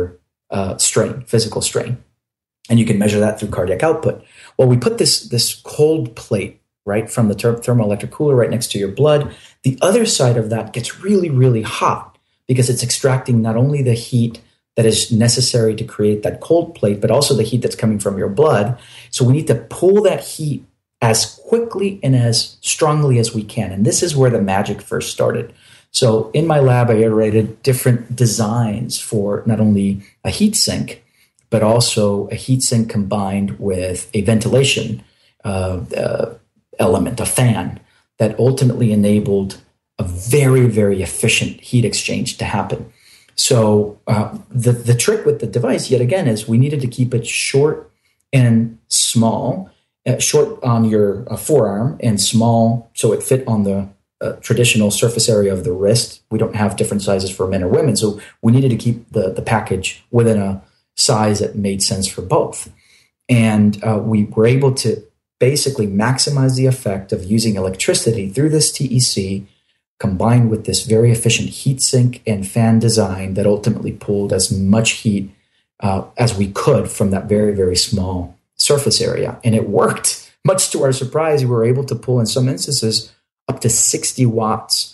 strain, physical strain. And you can measure that through cardiac output. Well, we put this cold plate right from the thermoelectric cooler right next to your blood. The other side of that gets really, really hot because it's extracting not only the heat that is necessary to create that cold plate, but also the heat that's coming from your blood. So we need to pull that heat as quickly and as strongly as we can. And this is where the magic first started. So in my lab, I iterated different designs for not only a heat sink, but also a heat sink combined with a ventilation element, a fan, that ultimately enabled a very, very efficient heat exchange to happen. So the trick with the device, yet again, is we needed to keep it short and small, short on your forearm and small so it fit on the traditional surface area of the wrist. We don't have different sizes for men or women, so we needed to keep the package within a size that made sense for both. And we were able to basically maximize the effect of using electricity through this TEC combined with this very efficient heat sink and fan design that ultimately pulled as much heat as we could from that very, very small surface area. And it worked. Much to our surprise, we were able to pull in some instances up to 60 watts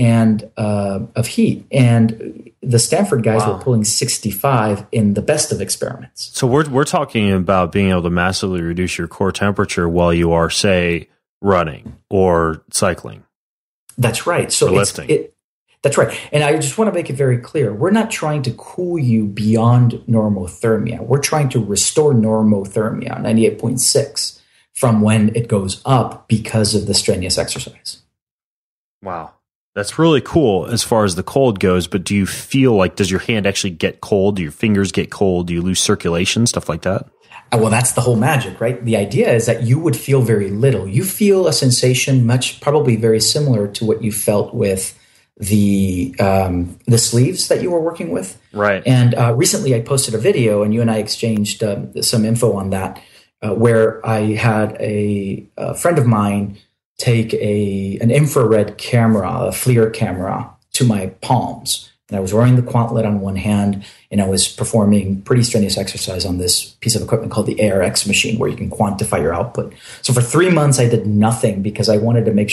of heat. And the Stanford guys were pulling 65 in the best of experiments. So we're talking about being able to massively reduce your core temperature while you are, say, running or cycling. That's right. So lifting. That's right. And I just want to make it very clear. We're not trying to cool you beyond normothermia. We're trying to restore normothermia, 98.6, from when it goes up because of the strenuous exercise. Wow. That's really cool as far as the cold goes, but do you feel like, does your hand actually get cold? Do your fingers get cold? Do you lose circulation? Stuff like that? Well, that's the whole magic, right? The idea is that you would feel very little. You feel a sensation probably very similar to what you felt with the sleeves that you were working with. Right. And recently I posted a video, and you and I exchanged some info on that, where I had a friend of mine take an infrared camera, a FLIR camera, to my palms. And I was wearing the Quantlet on one hand, and I was performing pretty strenuous exercise on this piece of equipment called the ARX machine, where you can quantify your output. So for 3 months, I did nothing because I wanted to make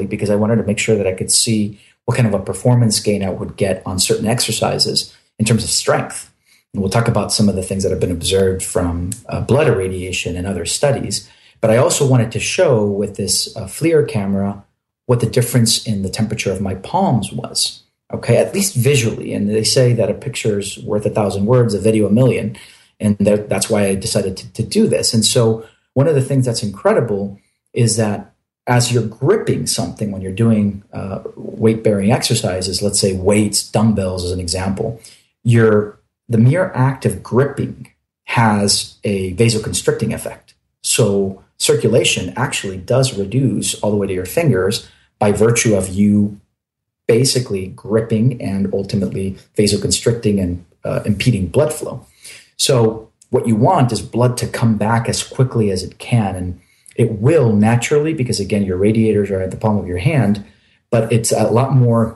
sure that I could see what kind of a performance gain I would get on certain exercises in terms of strength. And we'll talk about some of the things that have been observed from blood irradiation and other studies. But I also wanted to show with this FLIR camera what the difference in the temperature of my palms was. Okay, at least visually. And they say that a picture is worth 1,000 words, a video 1,000,000. And that's why I decided to do this. And so one of the things that's incredible is that as you're gripping something, when you're doing weight-bearing exercises, let's say weights, dumbbells as an example, the mere act of gripping has a vasoconstricting effect. So circulation actually does reduce all the way to your fingers by virtue of you basically gripping and ultimately vasoconstricting and impeding blood flow. So what you want is blood to come back as quickly as it can. And it will naturally, because again, your radiators are at the palm of your hand, but it's a lot more,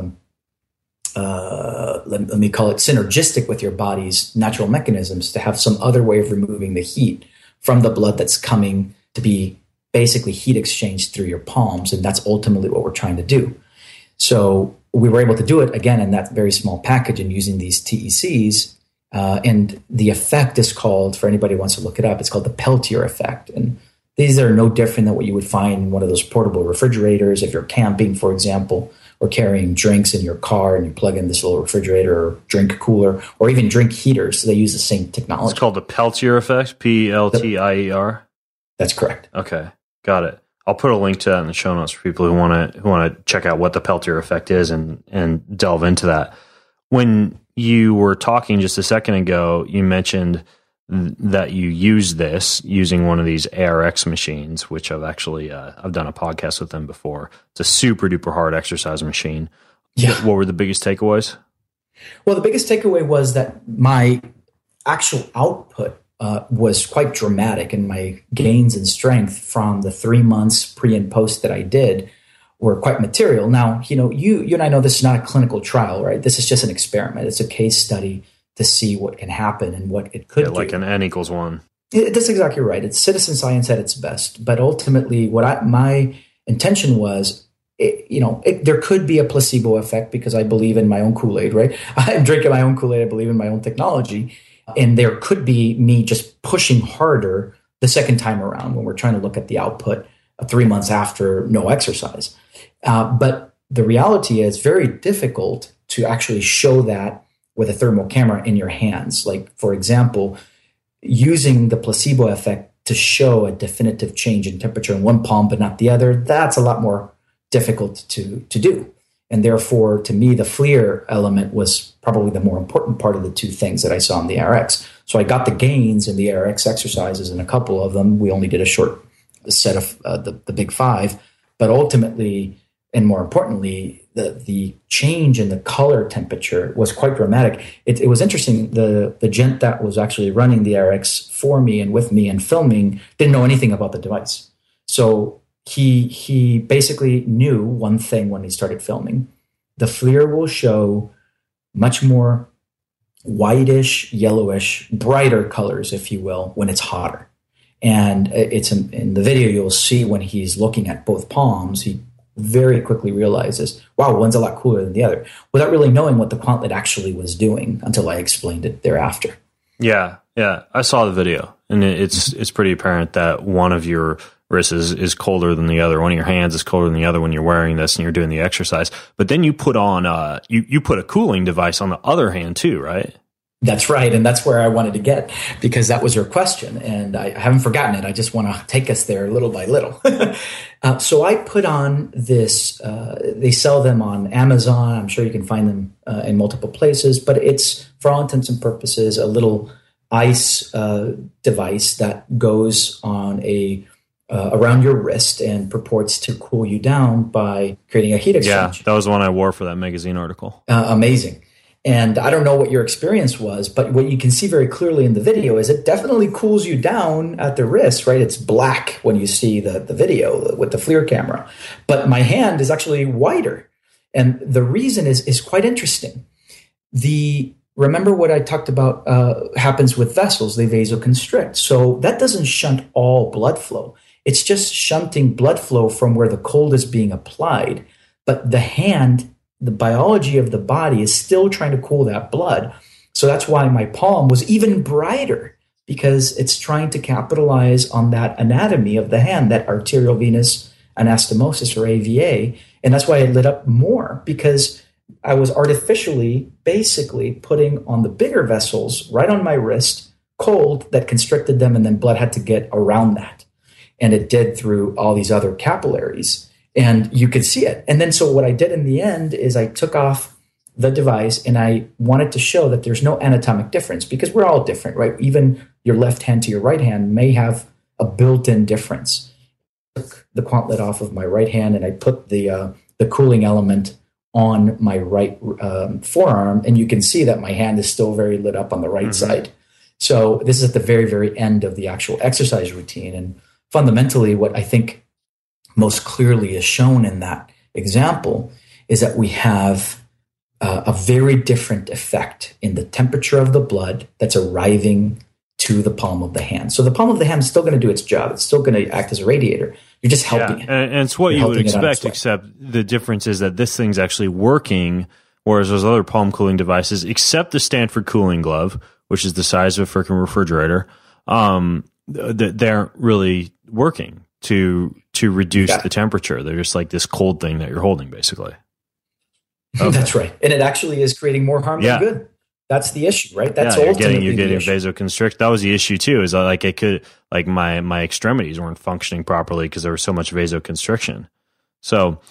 let me call it synergistic with your body's natural mechanisms to have some other way of removing the heat from the blood that's coming to be basically heat exchanged through your palms. And that's ultimately what we're trying to do. So we were able to do it, again, in that very small package and using these TECs. And the effect is called, for anybody who wants to look it up, it's called the Peltier effect. And these are no different than what you would find in one of those portable refrigerators. If you're camping, for example, or carrying drinks in your car and you plug in this little refrigerator or drink cooler or even drink heaters, so they use the same technology. It's called the Peltier effect, Peltier. That's correct. Okay, got it. I'll put a link to that in the show notes for people who want to check out what the Peltier effect is and delve into that. When you were talking just a second ago, you mentioned that you use this using one of these ARX machines, which I've actually I've done a podcast with them before. It's a super duper hard exercise machine. Yeah. What were the biggest takeaways? Well, the biggest takeaway was that my actual output was quite dramatic, and my gains in strength from the 3 months pre and post that I did were quite material. Now, you and I know this is not a clinical trial, right? This is just an experiment. It's a case study to see what can happen and what it could do. Like an N=1. That's exactly right. It's citizen science at its best. But ultimately, my intention was, there could be a placebo effect because I believe in my own Kool-Aid, right? I'm drinking my own Kool-Aid. I believe in my own technology. And there could be me just pushing harder the second time around when we're trying to look at the output 3 months after no exercise. But the reality is very difficult to actually show that with a thermal camera in your hands. Like, for example, using the placebo effect to show a definitive change in temperature in one palm but not the other, that's a lot more difficult to do. And therefore, to me, the FLIR element was probably the more important part of the two things that I saw in the RX. So I got the gains in the RX exercises in a couple of them. We only did a short set of the big five. But ultimately, and more importantly, the change in the color temperature was quite dramatic. It was interesting. The gent that was actually running the RX for me and with me and filming didn't know anything about the device. So he basically knew one thing when he started filming. The FLIR will show much more whitish, yellowish, brighter colors, if you will, when it's hotter. And it's in the video, you'll see when he's looking at both palms, he very quickly realizes, wow, one's a lot cooler than the other, without really knowing what the Quantlet actually was doing until I explained it thereafter. Yeah. I saw the video, and it's pretty apparent that one of your wrists is colder than the other. One of your hands is colder than the other when you're wearing this and you're doing the exercise. But then you put on you put a cooling device on the other hand too, right? That's right. And that's where I wanted to get, because that was your question. And I haven't forgotten it. I just want to take us there little by little. So I put on this, they sell them on Amazon. I'm sure you can find them in multiple places, but it's, for all intents and purposes, a little ice device that goes on around your wrist and purports to cool you down by creating a heat exchange. Yeah, that was the one I wore for that magazine article. Amazing. And I don't know what your experience was, but what you can see very clearly in the video is it definitely cools you down at the wrist, right? It's black when you see the video with the FLIR camera. But my hand is actually whiter. And the reason is quite interesting. Remember what I talked about happens with vessels, they vasoconstrict. So that doesn't shunt all blood flow. It's just shunting blood flow from where the cold is being applied. But the hand, the biology of the body is still trying to cool that blood. So that's why my palm was even brighter, because it's trying to capitalize on that anatomy of the hand, that arterial venous anastomosis, or AVA. And that's why it lit up more, because I was artificially basically putting on the bigger vessels right on my wrist, cold, that constricted them, and then blood had to get around that. And it did through all these other capillaries. And you could see it. And then so what I did in the end is I took off the device and I wanted to show that there's no anatomic difference, because we're all different, right? Even your left hand to your right hand may have a built-in difference. I took the Quantlet off of my right hand and I put the cooling element on my right forearm, and you can see that my hand is still very lit up on the right side. So this is at the very, very end of the actual exercise routine. And fundamentally, what I think most clearly is shown in that example is that we have a very different effect in the temperature of the blood that's arriving to the palm of the hand. So the palm of the hand is still going to do its job. It's still going to act as a radiator. You're just helping it. And it's what you would expect, except the difference is that this thing's actually working, whereas those other palm cooling devices, except the Stanford cooling glove, which is the size of a freaking refrigerator, they aren't really working to reduce the temperature. They're just like this cold thing that you're holding, basically. Okay. That's right. And it actually is creating more harm than good. That's the issue, right? That's ultimately you're getting vasoconstrict. That was the issue too. Is like it could, like my extremities weren't functioning properly because there was so much vasoconstriction. So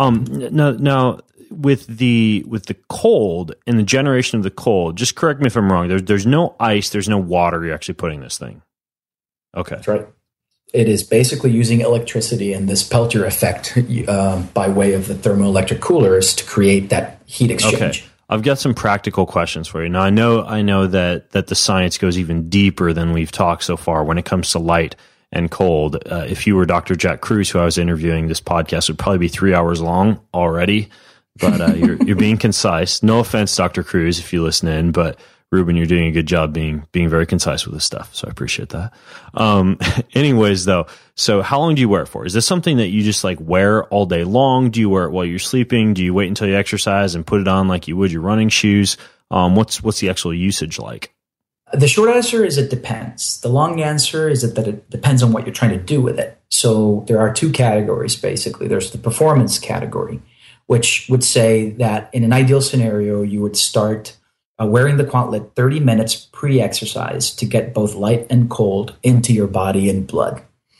now with the cold and the generation of the cold, just correct me if I'm wrong. There's no ice, there's no water. You're actually putting this thing. Okay, that's right. It is basically using electricity and this Peltier effect by way of the thermoelectric coolers to create that heat exchange. Okay. I've got some practical questions for you. Now, I know that the science goes even deeper than we've talked so far when it comes to light and cold. If you were Dr. Jack Kruse, who I was interviewing, this podcast would probably be 3 hours long already. But you're being concise. No offense, Dr. Kruse, if you listen in, but Ruben, you're doing a good job being very concise with this stuff, so I appreciate that. Anyways, though, so how long do you wear it for? Is this something that you just like wear all day long? Do you wear it while you're sleeping? Do you wait until you exercise and put it on like you would your running shoes? What's the actual usage like? The short answer is it depends. The long answer is that it depends on what you're trying to do with it. So there are two categories, basically. There's the performance category, which would say that in an ideal scenario, you would start wearing the Quantlet 30 minutes pre-exercise to get both light and cold into your body and blood.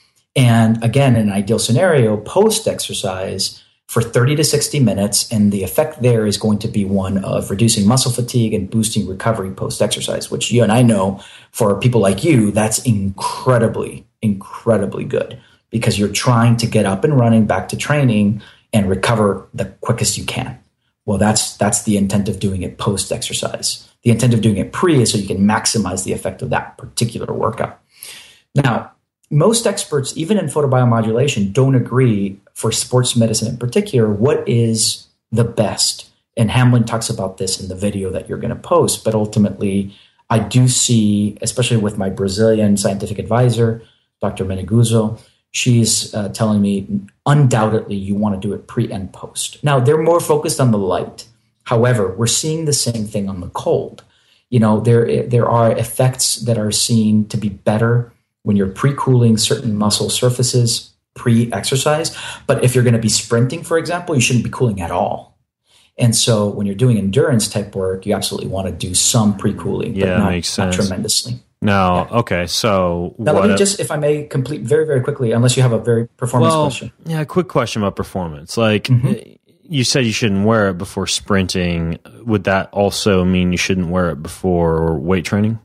And again, in an ideal scenario, post-exercise for 30 to 60 minutes, and the effect there is going to be one of reducing muscle fatigue and boosting recovery post-exercise, which you and I know for people like you, that's incredibly, incredibly good because you're trying to get up and running back to training and recover the quickest you can. Well, that's the intent of doing it post-exercise. The intent of doing it pre is so you can maximize the effect of that particular workout. Now, most experts, even in photobiomodulation, don't agree for sports medicine in particular, what is the best. And Hamlin talks about this in the video that you're going to post. But ultimately, I do see, especially with my Brazilian scientific advisor, Dr. Meneguzzo, she's telling me undoubtedly you want to do it pre and post. Now, they're more focused on the light. However, we're seeing the same thing on the cold. You know, there are effects that are seen to be better when you're pre-cooling certain muscle surfaces pre-exercise. But if you're going to be sprinting, for example, you shouldn't be cooling at all. And so when you're doing endurance type work, you absolutely want to do some pre-cooling, but makes sense. Not tremendously. No, yeah. Okay. So now let me just, if I may, complete very, very quickly, unless you have a very performance question. Yeah, a quick question about performance. Like you said, you shouldn't wear it before sprinting. Would that also mean you shouldn't wear it before weight training?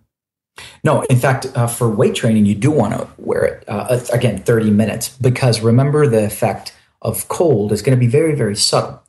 No, in fact, for weight training, you do want to wear it, again, 30 minutes, because remember the effect of cold is going to be very, very subtle.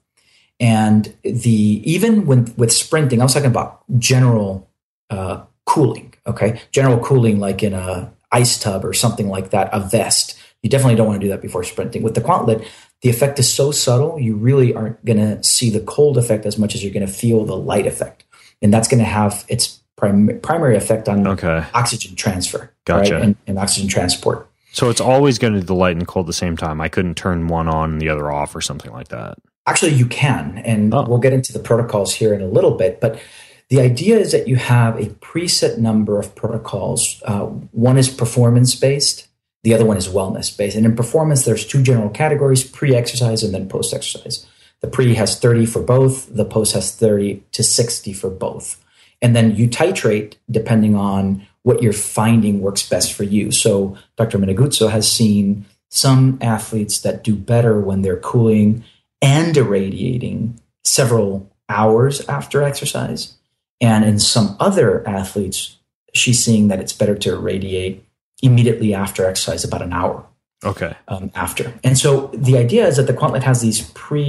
And even with sprinting, I was talking about general cooling, okay? General cooling like in a ice tub or something like that, a vest. You definitely don't want to do that before sprinting. With the Quantlet, the effect is so subtle, you really aren't going to see the cold effect as much as you're going to feel the light effect. And that's going to have its primary effect on oxygen transfer, gotcha. Right? And oxygen transport. So it's always going to do the light and cold at the same time. I couldn't turn one on and the other off or something like that. Actually, you can, and we'll get into the protocols here in a little bit. But the idea is that you have a preset number of protocols. One is performance-based. The other one is wellness-based. And in performance, there's two general categories, pre-exercise and then post-exercise. The pre has 30 for both. The post has 30 to 60 for both. And then you titrate depending on what you're finding works best for you. So Dr. Meneguzzo has seen some athletes that do better when they're cooling and irradiating several hours after exercise. And in some other athletes, she's seeing that it's better to irradiate immediately after exercise, about an hour after. And so the idea is that the Quantlet has these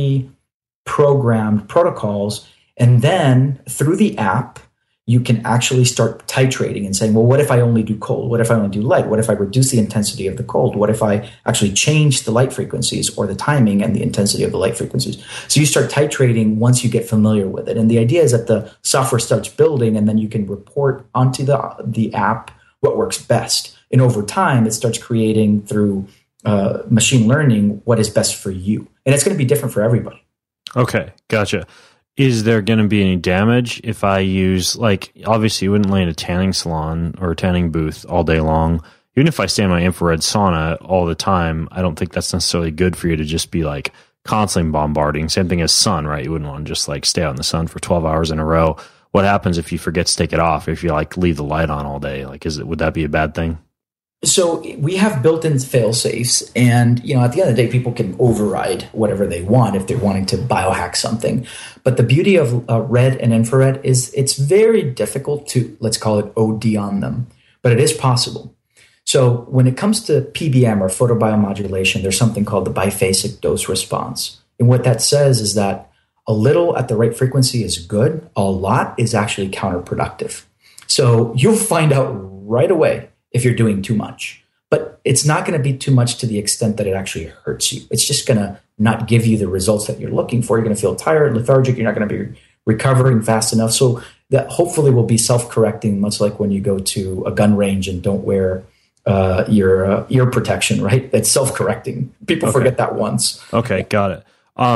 pre-programmed protocols, and then through the app, you can actually start titrating and saying, well, what if I only do cold? What if I only do light? What if I reduce the intensity of the cold? What if I actually change the light frequencies or the timing and the intensity of the light frequencies? So you start titrating once you get familiar with it. And the idea is that the software starts building, and then you can report onto the app what works best. And over time, it starts creating through machine learning what is best for you. And it's going to be different for everybody. Okay, gotcha. Is there going to be any damage if I use, like, obviously you wouldn't lay in a tanning salon or a tanning booth all day long. Even if I stay in my infrared sauna all the time, I don't think that's necessarily good for you to just be like constantly bombarding. Same thing as sun, right? You wouldn't want to just like stay out in the sun for 12 hours in a row. What happens if you forget to take it off? If you like leave the light on all day, like, would that be a bad thing? So we have built-in fail-safes, and at the end of the day, people can override whatever they want if they're wanting to biohack something. But the beauty of red and infrared is it's very difficult to, let's call it, OD on them, but it is possible. So when it comes to PBM or photobiomodulation, there's something called the biphasic dose response. And what that says is that a little at the right frequency is good. A lot is actually counterproductive. So you'll find out right away if you're doing too much. But it's not going to be too much to the extent that it actually hurts you. It's just going to not give you the results that you're looking for. You're going to feel tired, lethargic. You're not going to be recovering fast enough. So that hopefully will be self-correcting, much like when you go to a gun range and don't wear your ear protection, right? It's self-correcting. People forget that once. Okay, got it.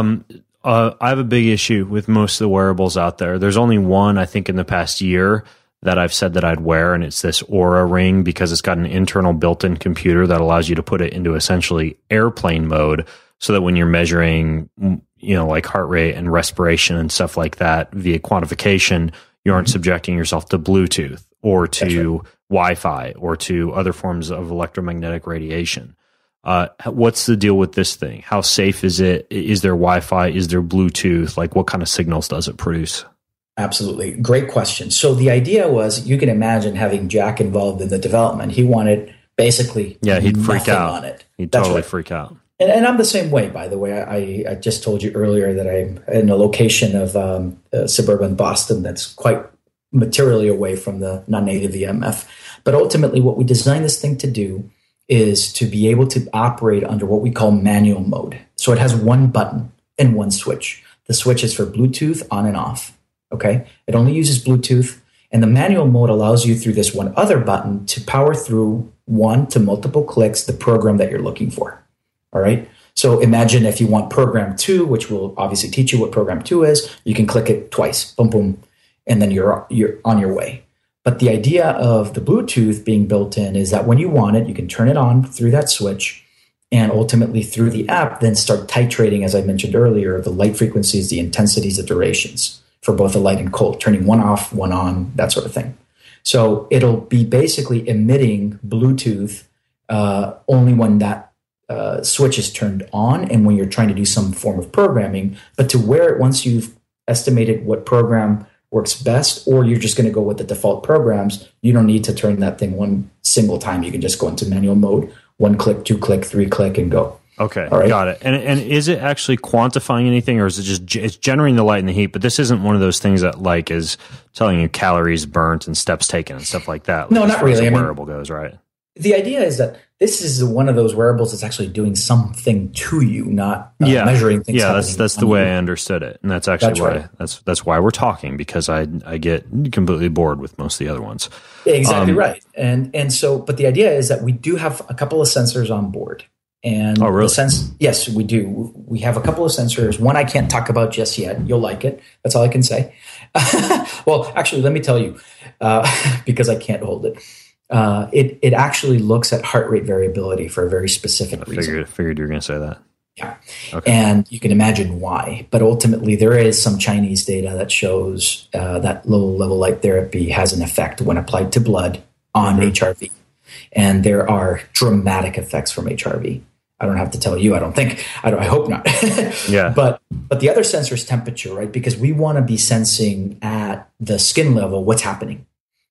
I have a big issue with most of the wearables out there. There's only one, I think, in the past year that I've said that I'd wear, and it's this Oura Ring, because it's got an internal built-in computer that allows you to put it into essentially airplane mode, so that when you're measuring, like heart rate and respiration and stuff like that via quantification, you aren't subjecting yourself to Bluetooth or to Wi-Fi or to other forms of electromagnetic radiation. What's the deal with this thing? How safe is it? Is there Wi-Fi? Is there Bluetooth? Like, what kind of signals does it produce? Absolutely. Great question. So the idea was, you can imagine having Jack involved in the development. He wanted basically he'd freak out on it. He'd totally freak out. And I'm the same way, by the way. I just told you earlier that I'm in a location of suburban Boston that's quite materially away from the non-native EMF. But ultimately, what we designed this thing to do is to be able to operate under what we call manual mode. So it has one button and one switch. The switch is for Bluetooth on and off. Okay, it only uses Bluetooth, and the manual mode allows you through this one other button to power through one to multiple clicks the program that you're looking for. All right. So imagine if you want program 2, which will obviously teach you what program 2 is, you can click it twice, boom, boom, and then you're on your way. But the idea of the Bluetooth being built in is that when you want it, you can turn it on through that switch, and ultimately through the app, then start titrating, as I mentioned earlier, the light frequencies, the intensities, the durations for both the light and cold, turning one off, one on, that sort of thing. So it'll be basically emitting Bluetooth only when that switch is turned on and when you're trying to do some form of programming. But to wear it once you've estimated what program works best, or you're just going to go with the default programs, you don't need to turn that thing one single time. You can just go into manual mode, 1 click, 2 click, 3 click, and go. Okay, right. Got it. And is it actually quantifying anything, or is it just it's generating the light and the heat? But this isn't one of those things that like is telling you calories burnt and steps taken and stuff like that. No, not really. As a wearable goes, right? The idea is that this is one of those wearables that's actually doing something to you, not measuring things. Yeah, that's the way I understood it, and that's actually that's why we're talking, because I get completely bored with most of the other ones. Exactly right, and so, but the idea is that we do have a couple of sensors on board. And oh, really? Yes, we do. We have a couple of sensors. One I can't talk about just yet. You'll like it. That's all I can say. Well, actually, let me tell you, because I can't hold it. It actually looks at heart rate variability for a very specific reason. I figured you were going to say that. Yeah. Okay. And you can imagine why. But ultimately, there is some Chinese data that shows that low-level light therapy has an effect when applied to blood on HRV. And there are dramatic effects from HRV. I don't have to tell you, I don't think. I hope not. Yeah. But the other sensor is temperature, right? Because we want to be sensing at the skin level what's happening.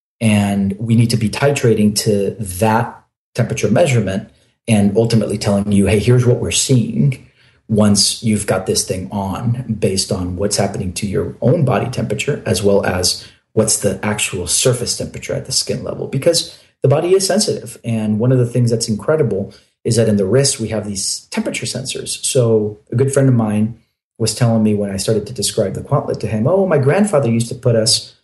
And we need to be titrating to that temperature measurement and ultimately telling you, hey, here's what we're seeing once you've got this thing on, based on what's happening to your own body temperature, as well as what's the actual surface temperature at the skin level. Because the body is sensitive. And one of the things that's incredible is that in the wrist, we have these temperature sensors. So a good friend of mine was telling me when I started to describe the Quantlet to him, my grandfather used to put us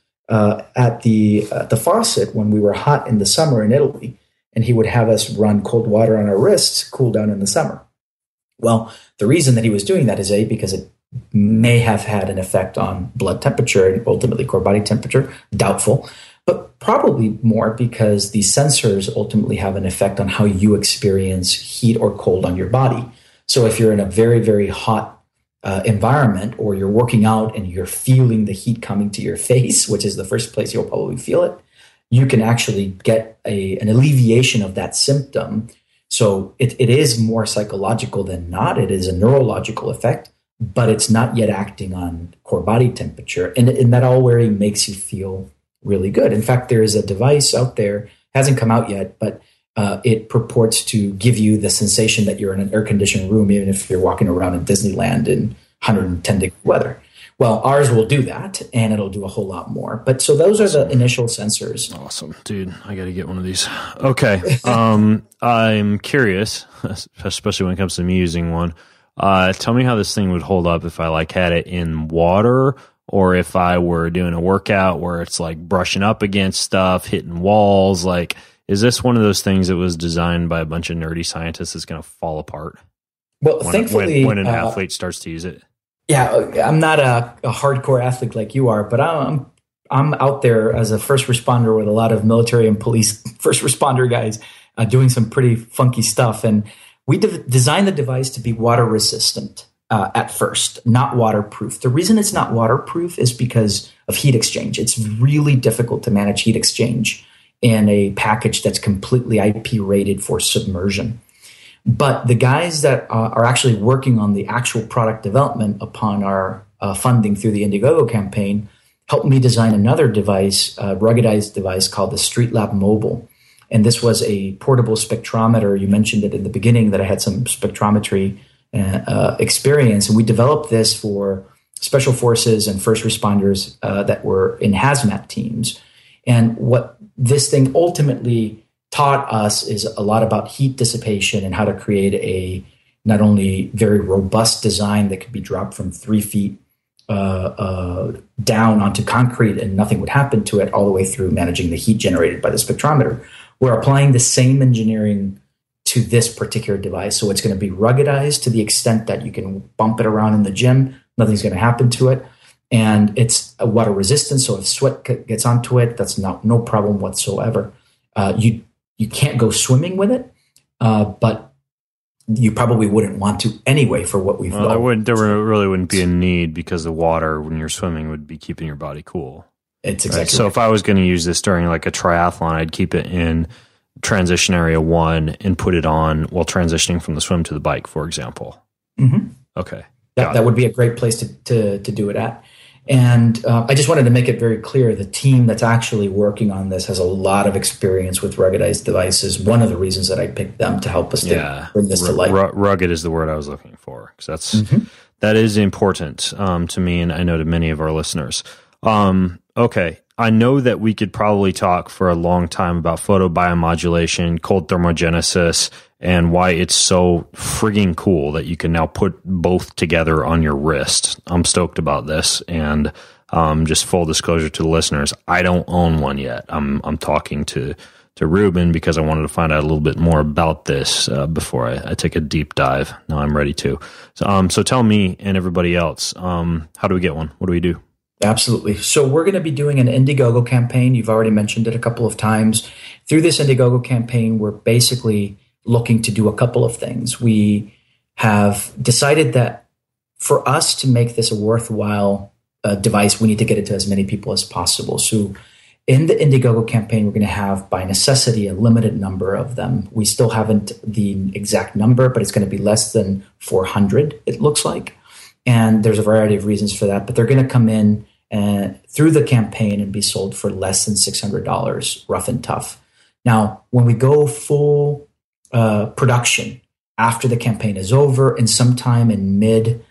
at the faucet when we were hot in the summer in Italy, and he would have us run cold water on our wrists, cool down in the summer. Well, the reason that he was doing that is because it may have had an effect on blood temperature and ultimately core body temperature, doubtful. But probably more because these sensors ultimately have an effect on how you experience heat or cold on your body. So if you're in a very, very hot environment, or you're working out and you're feeling the heat coming to your face, which is the first place you'll probably feel it, you can actually get an alleviation of that symptom. So it is more psychological than not. It is a neurological effect, but it's not yet acting on core body temperature. And that all wearing makes you feel really good. In fact, there is a device out there, hasn't come out yet, but it purports to give you the sensation that you're in an air-conditioned room, even if you're walking around in Disneyland in 110-degree weather. Well, ours will do that, and it'll do a whole lot more. But so those are the initial sensors. Awesome, dude. I got to get one of these. Okay. I'm curious, especially when it comes to me using one. Tell me how this thing would hold up if I had it in water or if I were doing a workout where it's like brushing up against stuff, hitting walls, like, is this one of those things that was designed by a bunch of nerdy scientists that's going to fall apart? Well, thankfully, when an athlete starts to use it. Yeah, I'm not a hardcore athlete like you are, but I'm out there as a first responder with a lot of military and police first responder guys doing some pretty funky stuff. And we designed the device to be water resistant at first, not waterproof. The reason it's not waterproof is because of heat exchange. It's really difficult to manage heat exchange in a package that's completely IP rated for submersion. But the guys that are actually working on the actual product development upon our funding through the Indiegogo campaign helped me design another device, a ruggedized device called the StreetLab Mobile. And this was a portable spectrometer. You mentioned it in the beginning that I had some spectrometry experience. And we developed this for special forces and first responders that were in hazmat teams. And what this thing ultimately taught us is a lot about heat dissipation and how to create a not only very robust design that could be dropped from 3 feet down onto concrete and nothing would happen to it, all the way through managing the heat generated by the spectrometer. We're applying the same engineering to this particular device. So it's going to be ruggedized to the extent that you can bump it around in the gym. Nothing's going to happen to it. And it's water resistant. So if sweat gets onto it, that's no problem whatsoever. You can't go swimming with it, but you probably wouldn't want to anyway for what we've done. There really wouldn't be a need because the water when you're swimming would be keeping your body cool. It's exactly right. So if I was going to use this during like a triathlon, I'd keep it in transition area 1 and put it on while transitioning from the swim to the bike, for example. Mm-hmm. Okay. That would be a great place to do it at. And I just wanted to make it very clear, the team that's actually working on this has a lot of experience with ruggedized devices. One of the reasons that I picked them to help us bring this to life. Rugged is the word I was looking for, because that is important to me, and I know to many of our listeners. Okay, I know that we could probably talk for a long time about photobiomodulation, cold thermogenesis, and why it's so frigging cool that you can now put both together on your wrist. I'm stoked about this, and just full disclosure to the listeners, I don't own one yet. I'm talking to Ruben because I wanted to find out a little bit more about this before I take a deep dive. Now I'm ready to. So tell me and everybody else, how do we get one? What do we do? Absolutely. So we're going to be doing an Indiegogo campaign. You've already mentioned it a couple of times. Through this Indiegogo campaign, we're basically looking to do a couple of things. We have decided that for us to make this a worthwhile device, we need to get it to as many people as possible. So in the Indiegogo campaign, we're going to have, by necessity, a limited number of them. We still haven't the exact number, but it's going to be less than 400, it looks like. And there's a variety of reasons for that, but they're going to come in through the campaign and be sold for less than $600, rough and tough. Now, when we go full production after the campaign is over, and sometime in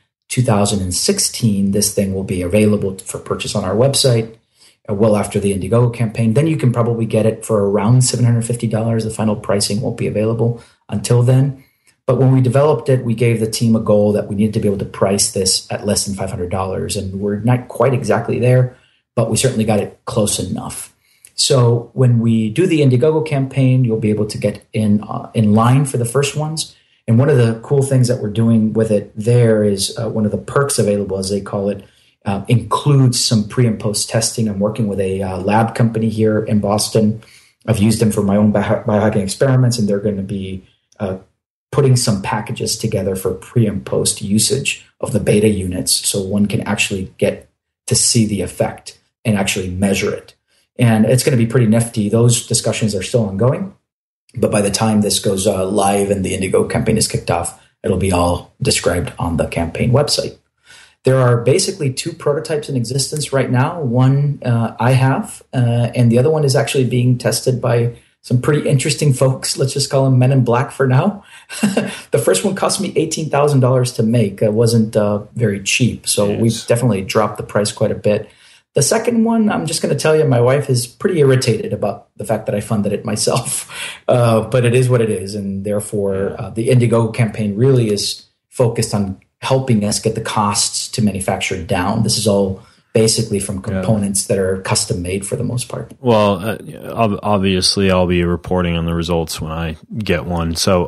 mid-2016, this thing will be available for purchase on our website, well after the Indiegogo campaign. Then you can probably get it for around $750. The final pricing won't be available until then. But when we developed it, we gave the team a goal that we needed to be able to price this at less than $500. And we're not quite exactly there, but we certainly got it close enough. So when we do the Indiegogo campaign, you'll be able to get in line for the first ones. And one of the cool things that we're doing with it there is one of the perks available, as they call it, includes some pre and post testing. I'm working with a lab company here in Boston. I've used them for my own biohacking experiments, and they're going to be putting some packages together for pre and post usage of the beta units, so one can actually get to see the effect and actually measure it. And it's going to be pretty nifty. Those discussions are still ongoing, but by the time this goes live and the Indiegogo campaign is kicked off, it'll be all described on the campaign website. There are basically 2 prototypes in existence right now. One I have, and the other one is actually being tested by some pretty interesting folks. Let's just call them Men in Black for now. The first one cost me $18,000 to make. It wasn't very cheap, so we've definitely dropped the price quite a bit. The second one, I'm just going to tell you, my wife is pretty irritated about the fact that I funded it myself, but it is what it is, and therefore the Indiegogo campaign really is focused on helping us get the costs to manufacture down. This is all basically from components that are custom made for the most part. Well, obviously I'll be reporting on the results when I get one. So,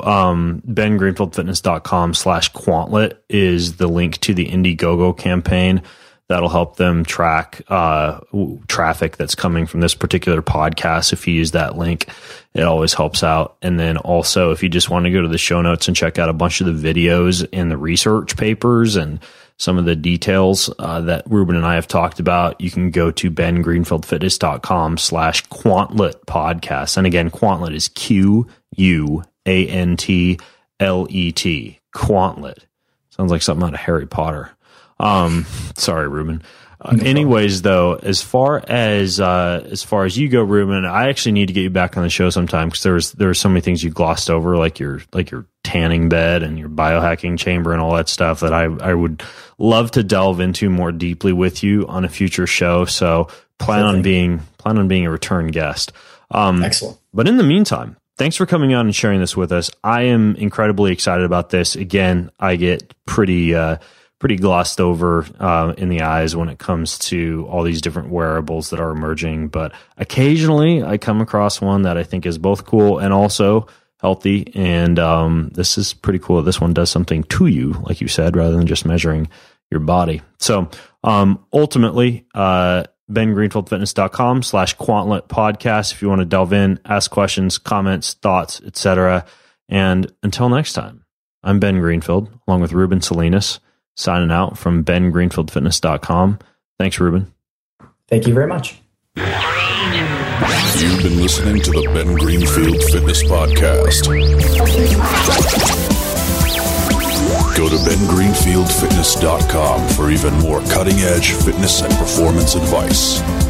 bengreenfieldfitness.com/Quantlet is the link to the Indiegogo campaign. That'll help them track traffic that's coming from this particular podcast. If you use that link, it always helps out. And then also, if you just want to go to the show notes and check out a bunch of the videos and the research papers and some of the details that Ruben and I have talked about, you can go to bengreenfieldfitness.com/Quantlet podcast. And again, Quantlet is QUANTLET. Quantlet. Sounds like something out of Harry Potter. Sorry, Ruben. Anyways, though, as far as you go, Ruben, I actually need to get you back on the show sometime because there were so many things you glossed over, like your tanning bed and your biohacking chamber and all that stuff that I would love to delve into more deeply with you on a future show. So plan on being a return guest. Excellent. But in the meantime, thanks for coming on and sharing this with us. I am incredibly excited about this. Again, I get pretty glossed over in the eyes when it comes to all these different wearables that are emerging. But occasionally I come across one that I think is both cool and also healthy. And this is pretty cool. This one does something to you, like you said, rather than just measuring your body. So ultimately, bengreenfieldfitness.com/Quantlet podcast if you want to delve in, ask questions, comments, thoughts, etc. And until next time, I'm Ben Greenfield, along with Ruben Salinas, signing out from bengreenfieldfitness.com. Thanks, Ruben. Thank you very much. You've been listening to the Ben Greenfield Fitness Podcast. Go to bengreenfieldfitness.com for even more cutting-edge fitness and performance advice.